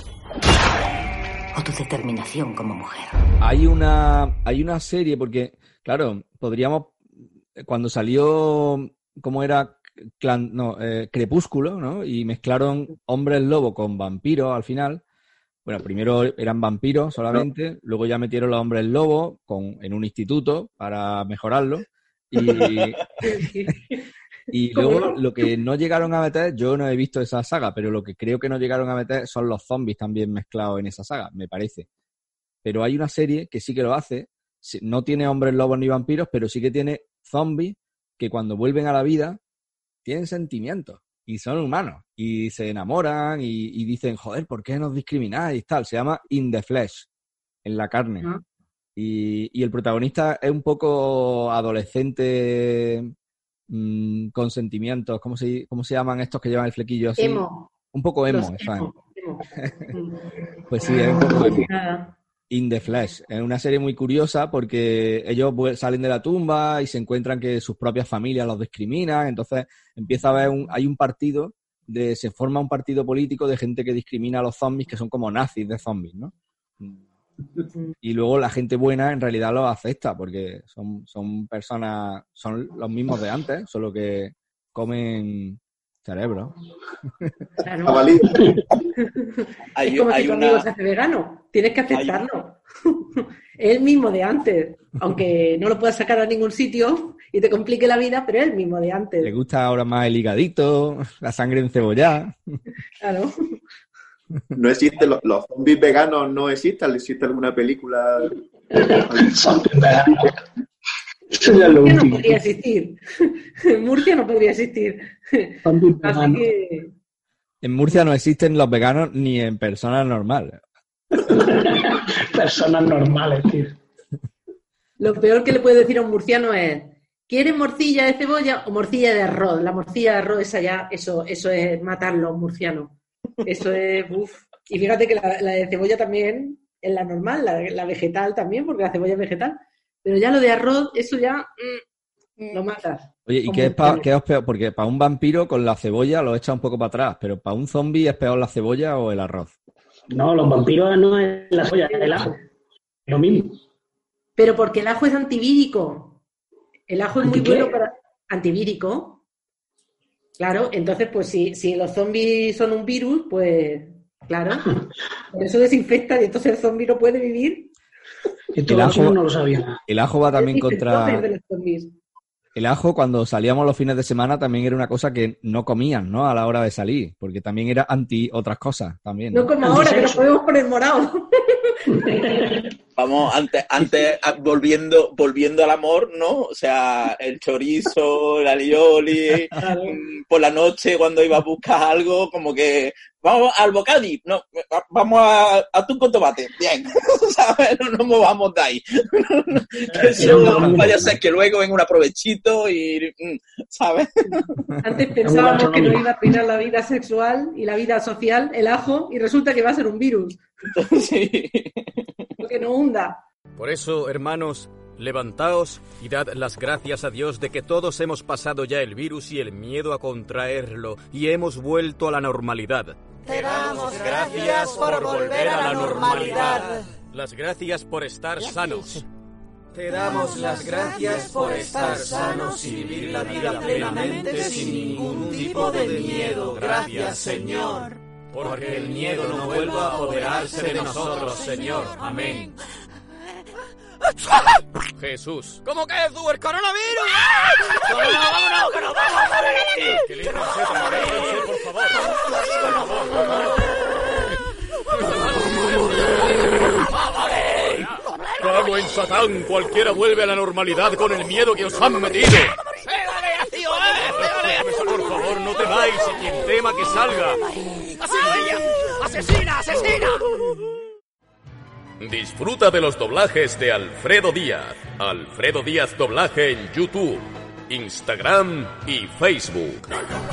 o tu determinación como mujer. Hay una, hay una serie, porque, claro, podríamos, cuando salió, ¿cómo era? Clan, no, eh, Crepúsculo, ¿no? Y mezclaron hombres lobo con vampiros al final. Bueno, primero eran vampiros solamente, no. Luego ya metieron los hombres lobo con, en un instituto para mejorarlo. Y, y luego lo que no llegaron a meter, yo no he visto esa saga, pero lo que creo que no llegaron a meter son los zombies también mezclados en esa saga, me parece. Pero hay una serie que sí que lo hace, no tiene hombres lobos ni vampiros, pero sí que tiene zombies que cuando vuelven a la vida tienen sentimientos y son humanos y se enamoran y, y dicen, joder, ¿por qué nos discrimináis? Y tal. Se llama In the Flesh, en la carne. Uh-huh. Y, y el protagonista es un poco adolescente mmm, con sentimientos. ¿Cómo se, ¿Cómo se llaman estos que llevan el flequillo así? Emo. Un poco emo, Los emo. emo. Pues sí, es un poco emo. In the Flesh. Es una serie muy curiosa porque ellos salen de la tumba y se encuentran que sus propias familias los discriminan. Entonces empieza a haber un, hay un partido, de, se forma un partido político de gente que discrimina a los zombies, que son como nazis de zombies, ¿no? Y luego la gente buena en realidad los acepta porque son, son personas, son los mismos de antes, solo que comen cerebro. Claro. Hay, es como hay si tu una... amigo se hace vegano. Tienes que aceptarlo. Hay... Es el mismo de antes. Aunque no lo puedas sacar a ningún sitio y te complique la vida, pero es el mismo de antes. Le gusta ahora más el higadito, la sangre encebollada. Claro. No existen los, los zombies veganos, no existen. ¿Existe alguna película? Zombies veganos. Eso ya lo último. No podría existir. En Murcia no podría existir. Así que... En Murcia no existen los veganos ni en personas normales. Personas normales, tío. Lo peor que le puede decir a un murciano es: ¿quieres morcilla de cebolla o morcilla de arroz? La morcilla de arroz, esa ya, eso, eso es matarlo, murciano. Eso es, uff. Y fíjate que la, la de cebolla también es la normal, la, la vegetal también, porque la cebolla es vegetal. Pero ya lo de arroz, eso ya mm, lo matas. Oye, ¿y qué es, pa, qué es peor? Porque para un vampiro con la cebolla lo echa un poco para atrás, pero para un zombie ¿es peor la cebolla o el arroz? No, los vampiros no es la cebolla, es el ajo. Lo mismo. Pero porque el ajo es antivírico. El ajo es muy ¿Anti bueno para... ¿Antivírico? Claro, entonces, pues si, si los zombies son un virus, pues claro. Por eso desinfecta y entonces el zombie no puede vivir. El ajo, no lo sabía. El ajo va también contra... El ajo, cuando salíamos los fines de semana, también era una cosa que no comían, ¿no? A la hora de salir, porque también era anti otras cosas también. No, no como ahora, que nos podemos poner morados. Vamos, antes, antes volviendo, volviendo al amor, ¿no? O sea, el chorizo, el alioli, claro. Por la noche cuando iba a buscar algo, como que vamos al bocadi, no, vamos a atún con tomate, bien, ¿sabes? No nos movamos de ahí. Que eso vaya a ser que luego venga un aprovechito y, ¿sabes? Antes pensábamos que nos iba a arruinar la vida sexual y la vida social, el ajo, y resulta que va a ser un virus. Sí. Porque no hunda. Por eso, hermanos, levantaos y dad las gracias a Dios de que todos hemos pasado ya el virus y el miedo a contraerlo y hemos vuelto a la normalidad. Te damos gracias por volver a la normalidad. Las gracias por estar sanos. Te damos las gracias por estar sanos y vivir la vida plenamente sin ningún tipo de miedo. Gracias, Señor. Porque el miedo no vuelva a apoderarse de nosotros, Señor. Amén. Jesús. ¿Cómo que tú, el coronavirus? ¡Vámonos, vámonos, que nos vamos a morir! Que líbrense, por favor. Cago en Satán, cualquiera vuelve a la normalidad con el miedo que os han metido. ¡Pégale, tío, eh! ¡Pégale! Por favor, no temáis, y quien tema que salga. ¡Asesina, asesina! Disfruta de los doblajes de Alfredo Díaz. Alfredo Díaz Doblaje en YouTube, Instagram y Facebook.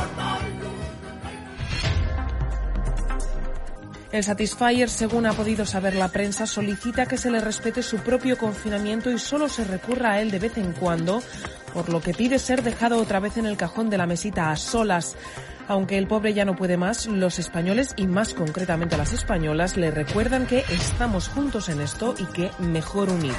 El Satisfyer, según ha podido saber la prensa, solicita que se le respete su propio confinamiento y solo se recurra a él de vez en cuando, por lo que pide ser dejado otra vez en el cajón de la mesita a solas. Aunque el pobre ya no puede más, los españoles y más concretamente las españolas le recuerdan que estamos juntos en esto y que mejor unidos.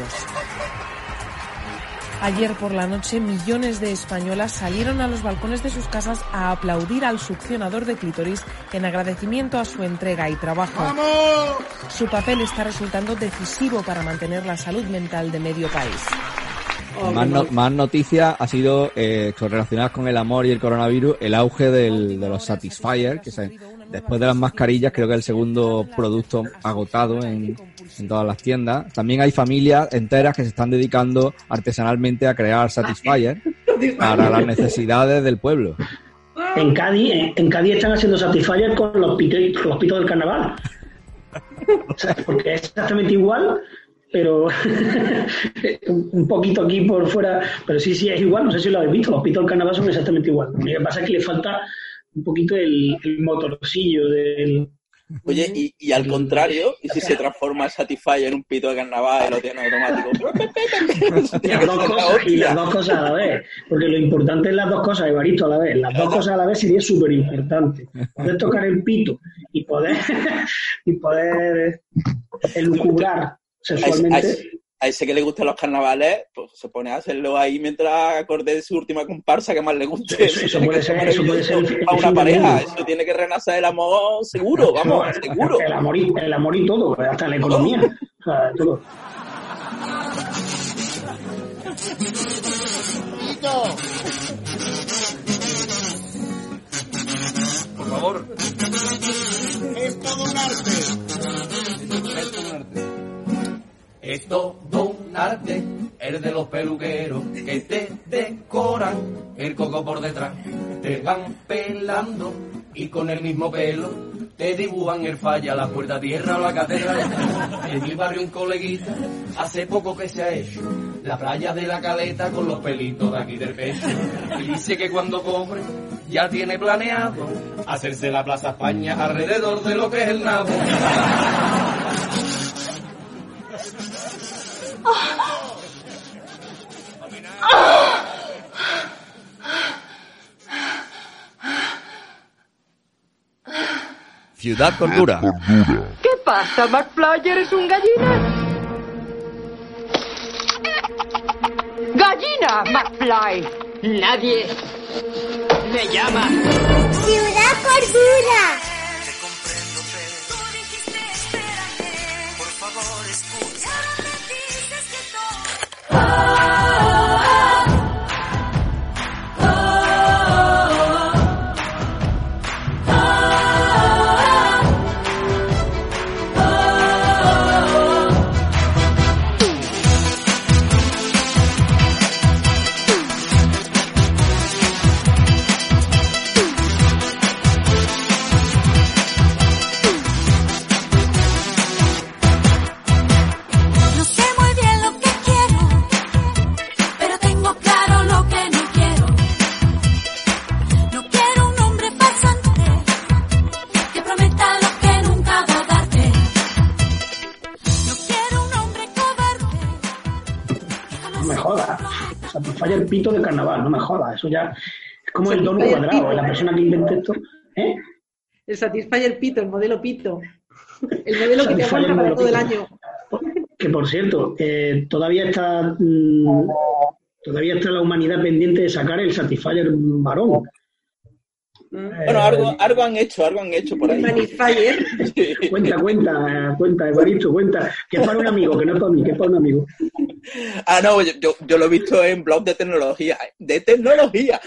Ayer por la noche, millones de españolas salieron a los balcones de sus casas a aplaudir al succionador de clítoris en agradecimiento a su entrega y trabajo. ¡Vamos! Su papel está resultando decisivo para mantener la salud mental de medio país. Oh, más, no, más noticias ha sido eh, relacionadas con el amor y el coronavirus, el auge del, de los Satisfyer, que se, después de las mascarillas creo que es el segundo producto agotado en, en todas las tiendas. También hay familias enteras que se están dedicando artesanalmente a crear Satisfyer para las necesidades del pueblo. En Cádiz, en Cádiz están haciendo Satisfyer con los pitos, los pitos del carnaval. O sea, porque es exactamente igual, pero un poquito aquí por fuera, pero sí, sí es igual, no sé si lo habéis visto, los pitos del carnaval son exactamente igual. Lo que pasa es que le falta un poquito el, el motorcillo del... Oye, y, y al contrario, ¿y si se transforma el Satisfyer en un pito de carnaval y lo tiene automático? Las dos cosas, y las dos cosas a la vez, porque lo importante es las dos cosas, Evaristo, a la vez. Las dos cosas a la vez sería súper importante. Poder tocar el pito y poder, y poder elucubrar sexualmente. A ese que le gustan los carnavales, pues se pone a hacerlo ahí mientras acorde de su última comparsa que más le guste. Eso, eso, puede, ser, eso puede ser a una pareja, eso tiene que renacer el amor seguro, vamos, seguro. El amor y, el amor y todo, hasta la economía. O sea, todo. Por favor. Es todo un arte. Es todo un arte. Es todo un arte, el de los peluqueros que te decoran el coco por detrás. Te van pelando y con el mismo pelo te dibujan el falla, la puerta tierra o la catedral. En mi barrio un coleguita hace poco que se ha hecho la playa de la Caleta con los pelitos de aquí del pecho. Y dice que cuando cobre ya tiene planeado hacerse la Plaza España alrededor de lo que es el nabo. Ciudad Cordura. ¿Qué pasa, McFly? ¿Eres un gallina? ¡Gallina, McFly! Nadie me llama. Ciudad Cordura. Por favor, escucha. El pito de carnaval, no me jodas, eso ya es como el dono cuadrado, la persona que inventó esto, ¿eh? El Satisfyer Pito, el modelo Pito, el modelo que te aguanta para todo el año. Que por cierto, eh, todavía está mmm, todavía está la humanidad pendiente de sacar el Satisfyer varón. Bueno, algo, algo han hecho, algo han hecho por ahí. Satisfyer. Sí. Cuenta, cuenta, cuenta, Evaristo, cuenta. Que es para un amigo, que no es para mí, que es para un amigo. Ah, no, yo, yo, yo lo he visto en blogs de tecnología. ¡De tecnología!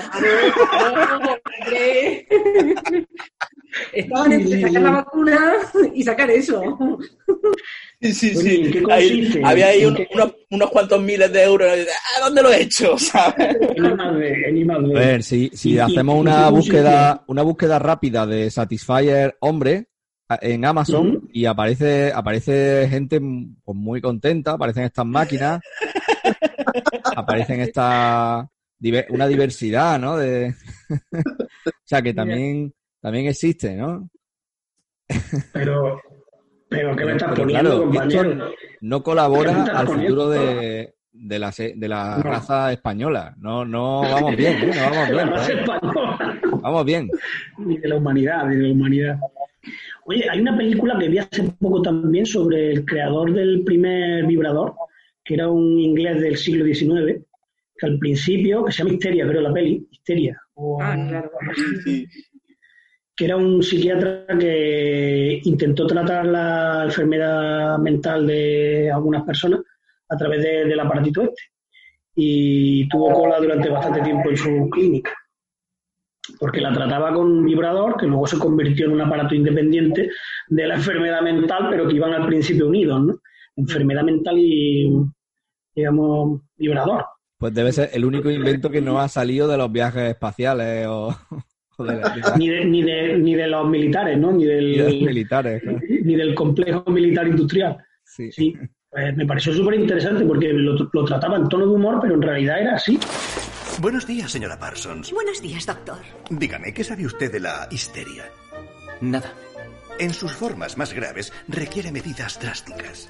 Estaban entre sacar la vacuna y sacar eso. Sí, sí, sí. Ahí, había ahí un, unos, unos cuantos miles de euros. ¿A dónde lo he hecho? ¿Sabes? A ver, si, si hacemos una búsqueda, una búsqueda rápida de Satisfyer hombre en Amazon, uh-huh, y aparece aparece gente pues, muy contenta, aparecen estas máquinas, aparecen esta una diversidad, ¿no? De o sea que también también existe, ¿no? Pero pero que me estás pero, poniendo, claro, esto no colabora al poniendo? futuro de de la de la no. raza española. No no vamos bien, ¿eh? No vamos bien. La raza española. Vamos bien. Ni de la humanidad, ni de la humanidad. Oye, hay una película que vi hace poco también sobre el creador del primer vibrador, que era un inglés del siglo diecinueve, que al principio, que se llama Histeria, creo, la peli, Histeria. O, Ah, claro. sí. Que era un psiquiatra que intentó tratar la enfermedad mental de algunas personas a través de, del aparatito este. Y tuvo cola durante bastante tiempo en su clínica. Porque la trataba con un vibrador, que luego se convirtió en un aparato independiente de la enfermedad mental, pero que iban al principio unidos, ¿no? Enfermedad mental y, digamos, vibrador. Pues debe ser el único invento que no ha salido de los viajes espaciales o... o de la- de la- Ni de, ni, de, ni de los militares, ¿no? Ni del, Ni de los militares, claro. ni del complejo militar industrial. Sí. Sí. Pues me pareció súper interesante porque lo, lo trataba en tono de humor, pero en realidad era así. Buenos días, señora Parsons. Buenos días, doctor. Dígame, ¿qué sabe usted de la histeria? Nada. En sus formas más graves requiere medidas drásticas.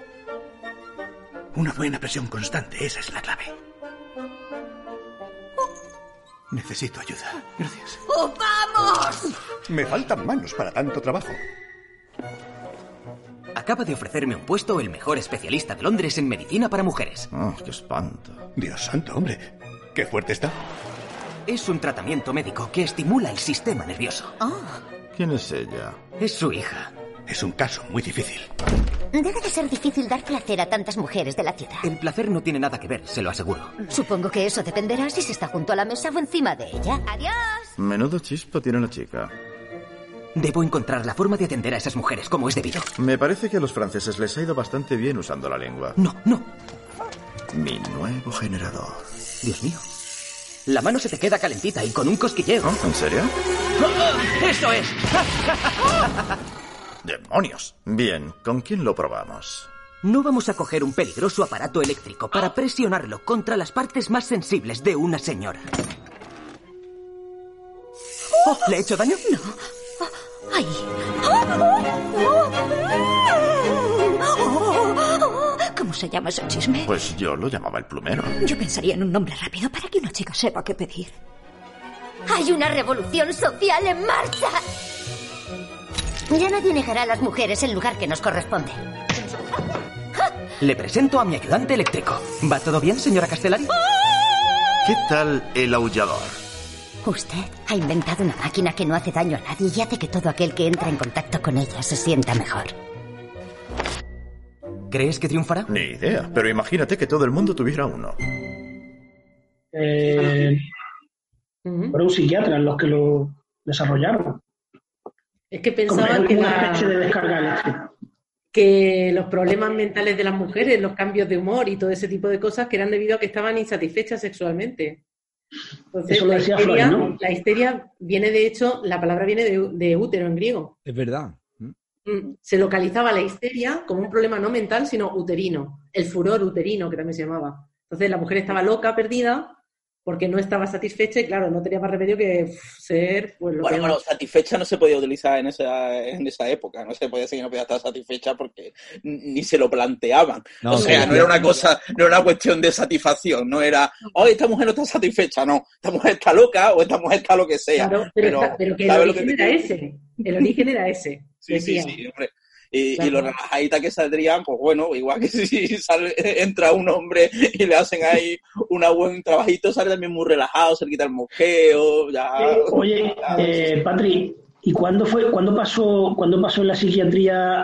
Una buena presión constante, esa es la clave. Necesito ayuda. Gracias. ¡Oh, vamos! Me faltan manos para tanto trabajo. Acaba de ofrecerme un puesto el mejor especialista de Londres en medicina para mujeres. Oh, qué espanto. Dios santo, hombre. Qué fuerte está. Es un tratamiento médico que estimula el sistema nervioso. ¿Quién es ella? Es su hija. Es un caso muy difícil. Debe de ser difícil dar placer a tantas mujeres de la ciudad. El placer no tiene nada que ver, se lo aseguro. Supongo que eso dependerá si se está junto a la mesa o encima de ella. ¡Adiós! Menudo chispo tiene la chica. Debo encontrar la forma de atender a esas mujeres como es debido. Me parece que a los franceses les ha ido bastante bien usando la lengua. No, no. Mi nuevo generador. Dios mío. La mano se te queda calentita y con un cosquilleo. ¿Oh, ¿en serio? ¡Eso es! ¡Demonios! Bien, ¿con quién lo probamos? No vamos a coger un peligroso aparato eléctrico para presionarlo contra las partes más sensibles de una señora. Oh, ¿le he hecho daño? No. ¡Ay! ¿Cómo se llama ese chisme? Pues yo lo llamaba el plumero. Yo pensaría en un nombre rápido para que una chica sepa qué pedir. ¡Hay una revolución social en marcha! Ya nadie negará a las mujeres el lugar que nos corresponde. Le presento a mi ayudante eléctrico. ¿Va todo bien, señora Castellari? ¿Qué tal el aullador? Usted ha inventado una máquina que no hace daño a nadie y hace que todo aquel que entra en contacto con ella se sienta mejor. ¿Crees que triunfará? Ni idea, pero imagínate que todo el mundo tuviera uno. Eh, fueron psiquiatras los que lo desarrollaron. Es que pensaban que, una la- especie de descarga eléctrica. que los problemas mentales de las mujeres, los cambios de humor y todo ese tipo de cosas, que eran debido a que estaban insatisfechas sexualmente. Entonces, Eso lo la decía histeria, Freud, ¿no? la histeria viene, de hecho, la palabra viene de, de útero en griego. Es verdad. Mm, Se localizaba la histeria como un problema no mental, sino uterino. El furor uterino, que también se llamaba. Entonces la mujer estaba loca, perdida, porque no estaba satisfecha y, claro, no tenía más remedio que uf, ser, pues, lo Bueno, que... bueno, satisfecha no se podía utilizar en esa, en esa época. No se podía decir que no podía estar satisfecha porque ni se lo planteaban. No, o sea, sí, no sí. era una cosa, no era una cuestión de satisfacción. No era, oh, esta mujer no está satisfecha. No, esta mujer está loca o esta mujer está lo que sea. Claro, pero, está- pero que el ¿sabes lo origen te era quiero ese. El origen era ese. Sí, sí, decían. sí, hombre. Y, Claro. y los relajaditas que saldrían, pues bueno, igual que si sale, entra un hombre y le hacen ahí un buen trabajito, sale también muy relajado, se le quita el mosqueo, ya... Eh, oye, ya, eh, Patri, ¿y cuándo fue, cuándo pasó, cuándo pasó en la psiquiatría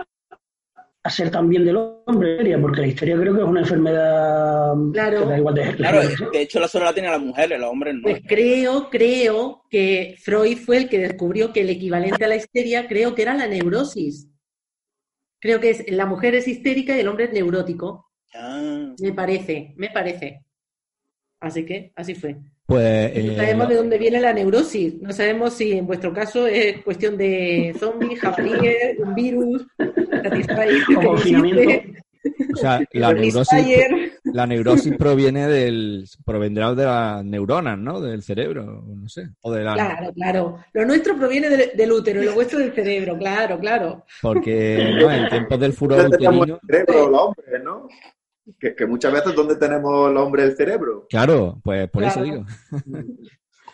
a ser también del hombre? Porque la histeria creo que es una enfermedad Claro. que da igual de Claro, de hecho la sola la tienen las mujeres, los hombres no. Pues creo, creo que Freud fue el que descubrió que el equivalente a la histeria, creo que era la neurosis. Creo que es, la mujer es histérica y el hombre es neurótico. Ah. Me parece, me parece. Así que, así fue. Pues No eh, sabemos lo- de dónde viene la neurosis. No sabemos si en vuestro caso es cuestión de zombie, jabalíes, un virus, satisfy- O confinamiento. o sea, la Bernie neurosis, Speyer. la neurosis proviene del, provendrá de las neuronas, ¿no? Del cerebro, no sé, o de la, Claro, claro. Lo nuestro proviene del, del útero y lo vuestro del cerebro, claro, claro. porque no, en tiempos del furor ¿Dónde tenemos uterino, el cerebro los hombres, no? Que, que muchas veces, ¿dónde tenemos el hombre el cerebro? claro, pues por eso Claro. digo.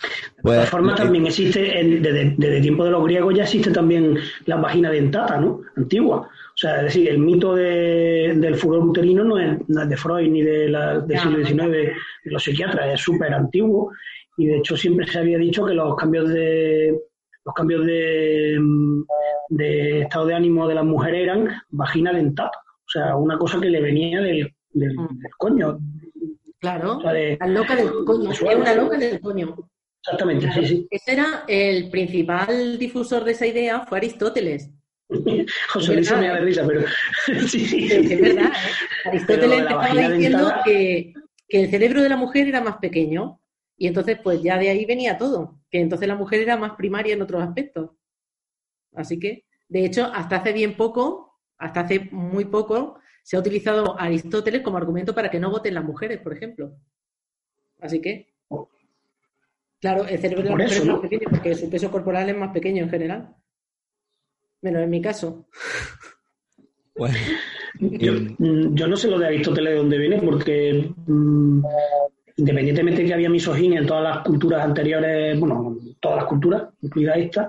De todas formas, también existe, en, desde, desde tiempo de los griegos ya existe también la vagina dentata, ¿no? Antigua. O sea, es decir, el mito de, del furor uterino no es, no es de Freud ni de la, del siglo diecinueve de los psiquiatras, es súper antiguo. Y de hecho siempre se había dicho que los cambios de los cambios de, de estado de ánimo de las mujeres eran vagina dentata. O sea, una cosa que le venía del, del, del coño. Claro, o sea, de, la loca del coño, es una loca del coño. Exactamente, claro. sí, sí. Ese era el principal difusor de esa idea, fue Aristóteles. José Luis se me da risa, pero sí, sí. Es verdad, ¿eh? Aristóteles estaba diciendo dentada... que, que el cerebro de la mujer era más pequeño y entonces pues ya de ahí venía todo, que entonces la mujer era más primaria en otros aspectos. Así que, de hecho, hasta hace bien poco, hasta hace muy poco, se ha utilizado a Aristóteles como argumento para que no voten las mujeres, por ejemplo. Así que, claro, el cerebro de la mujer es más pequeño porque su peso corporal es más pequeño en general. Menos en mi caso. Bueno, yo, yo no sé lo de Aristóteles de dónde viene, porque mmm, independientemente de que había misoginia en todas las culturas anteriores, bueno, todas las culturas, incluida esta,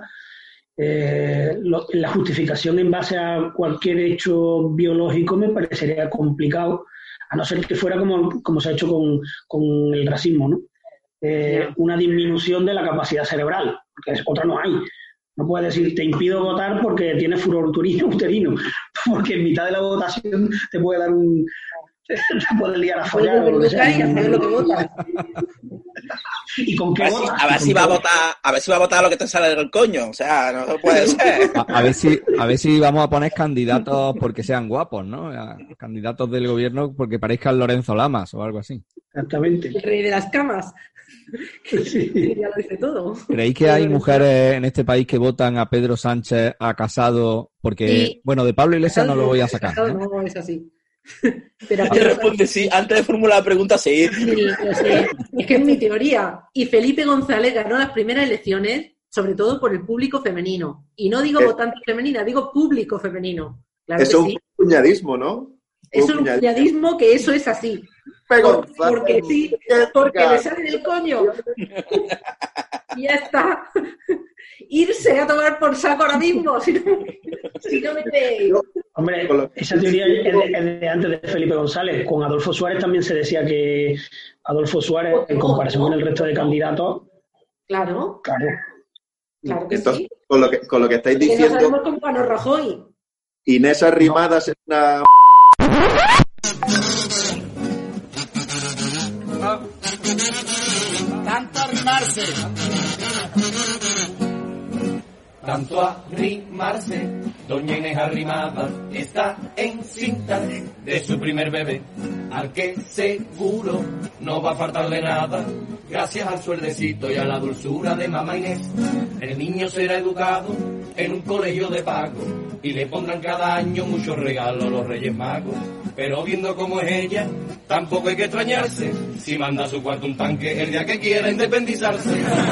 eh, lo, la justificación en base a cualquier hecho biológico me parecería complicado, a no ser que fuera como, como se ha hecho con, con el racismo, ¿no? Eh, yeah. Una disminución de la capacidad cerebral, porque otra no hay. No puedes decir, te impido votar porque tienes furor uterino, uterino, porque en mitad de la votación te puede dar un... te puede liar a follar o lo que sea. Y, lo que votas. ¿Y con qué a votas? Si, a ver si va a votar, a ver si va a votar lo que te sale del coño, o sea, no puede ser. A, a ver si, a ver si vamos a poner candidatos porque sean guapos, ¿no? A, candidatos del gobierno porque parezcan Lorenzo Lamas o algo así. Exactamente. El rey de las camas. Sí. Ya lo dice todo. ¿Creéis que hay mujeres en este país que votan a Pedro Sánchez, a Casado? Porque, sí. Bueno, de Pablo Iglesias no lo voy a sacar. Casado no, no es así. Pero Pedro responde sí, antes de formular la pregunta, sí. Sí, lo sé. Es que es mi teoría. Y Felipe González ganó las primeras elecciones, sobre todo por el público femenino. Y no digo votante femenina, digo público femenino. Claro es que un sí. puñadismo, ¿no? Es un puñadismo que eso es así. Por, porque sí, porque le sale del coño. Y ya está. Irse a tomar por saco ahora mismo, si no, si no me creéis. Hombre, esa teoría es de, es de antes de Felipe González. Con Adolfo Suárez también se decía que Adolfo Suárez, en comparación con el resto de candidatos... Claro. Claro. Claro que Entonces, sí. Con lo que, con lo que estáis que diciendo... no sabemos con Juan Rajoy. Inés Arrimadas es una... Tanto arrimarse. Tanto arrimarse. Doña Inés Arrimada está encinta de su primer bebé, al que seguro no va a faltarle nada, gracias al sueldecito y a la dulzura de mamá Inés. El niño será educado en un colegio de pago y le pondrán cada año muchos regalos los Reyes Magos. Pero viendo cómo es ella, tampoco hay que extrañarse si manda a su cuarto un tanque el día que quiera independizarse.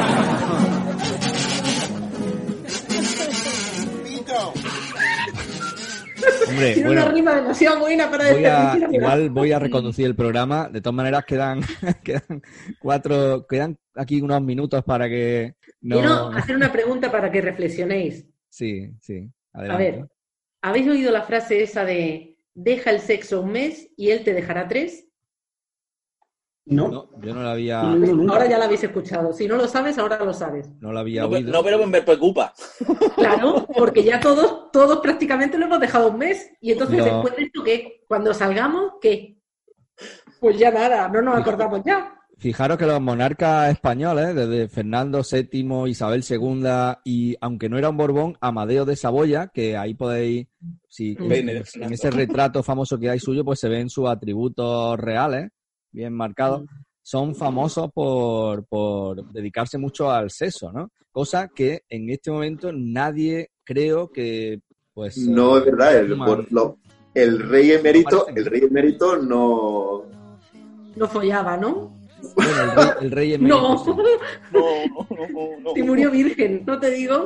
Hombre, Tiene bueno, una rima demasiado buena para voy a, decir. igual voy a reconducir el programa. De todas maneras, quedan, quedan cuatro, quedan aquí unos minutos para que no... Quiero hacer una pregunta para que reflexionéis. Sí, sí. Adelante. A ver, ¿habéis oído la frase esa de deja el sexo un mes y él te dejará tres? No, no yo no la había... Ahora ya la habéis escuchado. Si no lo sabes, ahora lo sabes. No la había no, oído. No, pero me preocupa. Claro, porque ya todos, todos prácticamente lo hemos dejado un mes. Y entonces no. después de esto, ¿qué? Cuando salgamos, ¿qué? Pues ya nada, no nos acordamos ya. Fijaros que los monarcas españoles, desde Fernando séptimo, Isabel segunda y, aunque no era un Borbón, Amadeo de Saboya, que ahí podéis, si en, en ese retrato famoso que hay suyo, pues se ven sus atributos reales, bien marcados, son famosos por, por dedicarse mucho al sexo, ¿no? Cosa que en este momento nadie, creo que, pues... No, eh, es verdad, el, por, lo, el rey emérito, el rey emérito no... No follaba, ¿no? Bueno, el rey, el rey emérito. No. Sí. No, no, no, no. Se murió virgen, ¿no te digo?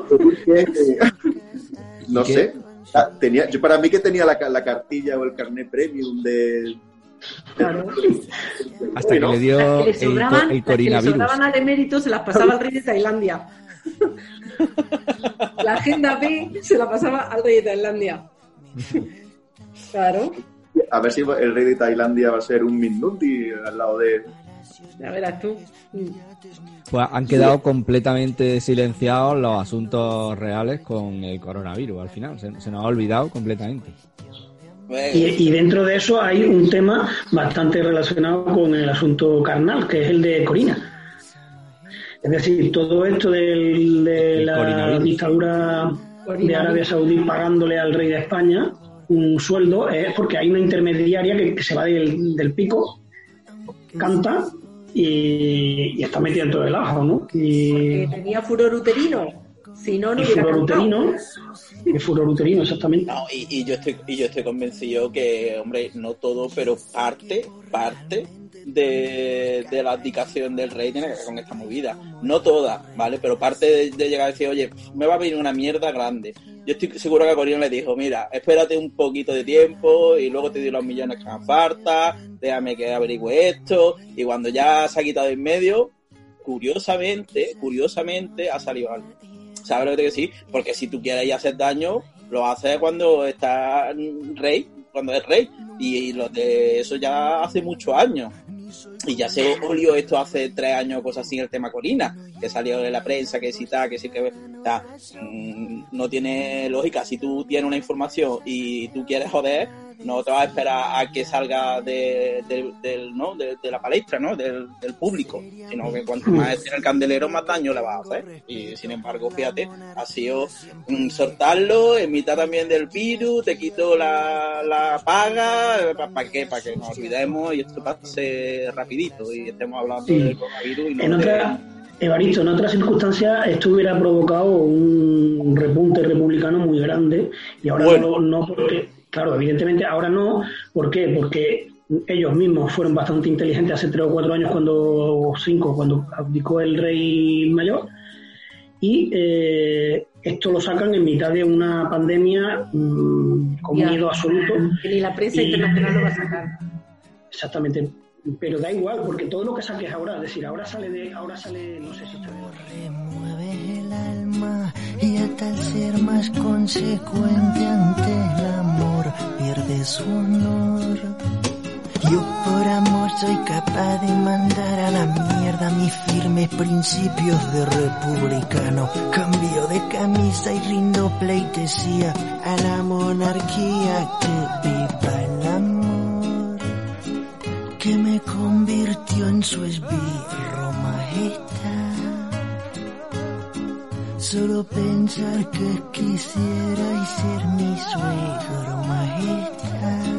No sé. Ah, tenía, yo para mí que tenía la, la cartilla o el carnet premium de, Claro. Hasta que le dio Las que le el, sobraban, el las que le coronavirus. sobraban al emérito se las pasaba al rey de Tailandia. La agenda B se la pasaba al rey de Tailandia. Claro. A ver si el rey de Tailandia va a ser un Mindundi al lado de... Ya verás tú. Pues han quedado completamente silenciados los asuntos reales con el coronavirus al final. Se, se nos ha olvidado completamente. Y, y dentro de eso hay un tema bastante relacionado con el asunto carnal, que es el de Corina. Es decir, todo esto del, de la dictadura de Arabia Saudí pagándole al rey de España un sueldo es porque hay una intermediaria que, que se va del, del pico, canta y, y está metida en todo el ajo, ¿no? Y, porque tenía furor uterino. Si no, no y hubiera furor cantado. uterino, y furor uterino, exactamente. No, y, y yo estoy y yo estoy convencido que, hombre, no todo, pero parte, parte de, de la abdicación del rey tiene que ver con esta movida. No toda, ¿vale? Pero parte de, de llegar a decir, oye, me va a venir una mierda grande. Yo estoy seguro que a Corina le dijo, mira, espérate un poquito de tiempo y luego te doy los millones que me falta, déjame que averigüe esto, y cuando ya se ha quitado en medio, curiosamente, curiosamente ha salido algo. ¿Sabes lo que te quiero decir? Porque si tú quieres ir a hacer daño, lo haces cuando está rey, cuando es rey, y lo de eso ya hace muchos años. Y ya se olió esto hace tres años, cosas así, el tema Corina, que salió en la prensa, que sí está, que sí que está. No tiene lógica. Si tú tienes una información y tú quieres joder, no te vas a esperar a que salga de, de, del, ¿no? de, de la palestra, ¿no? Del, del público, sino que cuanto más esté en el candelero, más daño le vas a hacer. Y sin embargo, fíjate, ha sido um, soltarlo en mitad también del virus, te quito la, la paga, ¿para pa qué? Para que nos olvidemos y esto pase rapidito y estemos hablando Sí. del coronavirus. Y no En de... otra, Evaristo, en otras circunstancias esto hubiera provocado un repunte republicano muy grande y ahora Bueno. no, no porque, claro, evidentemente ahora no. ¿Por qué? Porque ellos mismos fueron bastante inteligentes hace tres o cuatro años, cuando o cinco, cuando abdicó el rey mayor, y eh, esto lo sacan en mitad de una pandemia mmm, con Ya. miedo absoluto. Que ni la prensa internacional lo va a sacar. Exactamente. Pero da igual, porque todo lo que saques ahora, es decir, ahora sale de, ahora sale, no sé si está Remueves el alma y hasta el ser más consecuente ante el amor pierde su honor. Yo por amor soy capaz de mandar a la mierda mis firmes principios de republicano. Cambio de camisa y rindo pleitesía a la monarquía, que viva el amor que me convirtió en su esbirro majestad. Solo pensar que quisierais ser mi suegro majestad.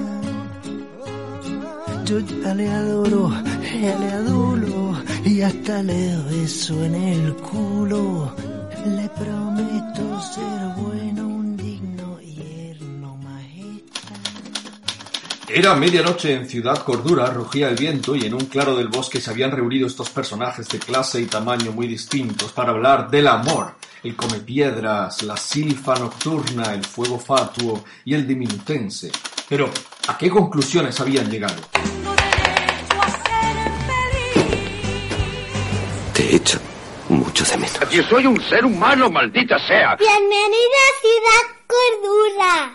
Yo ya le adoro, ya le adoro y hasta le beso en el culo. Le prometo ser bueno, un digno yerno majestad. Era medianoche en Ciudad Cordura, rugía el viento y en un claro del bosque se habían reunido estos personajes de clase y tamaño muy distintos para hablar del amor, el comepiedras, la silfa nocturna, el fuego fatuo y el diminutense. Pero, ¿a qué conclusiones habían llegado? Te echo mucho de menos. Aquí soy un ser humano, maldita sea. Bienvenida a Ciudad Cordura.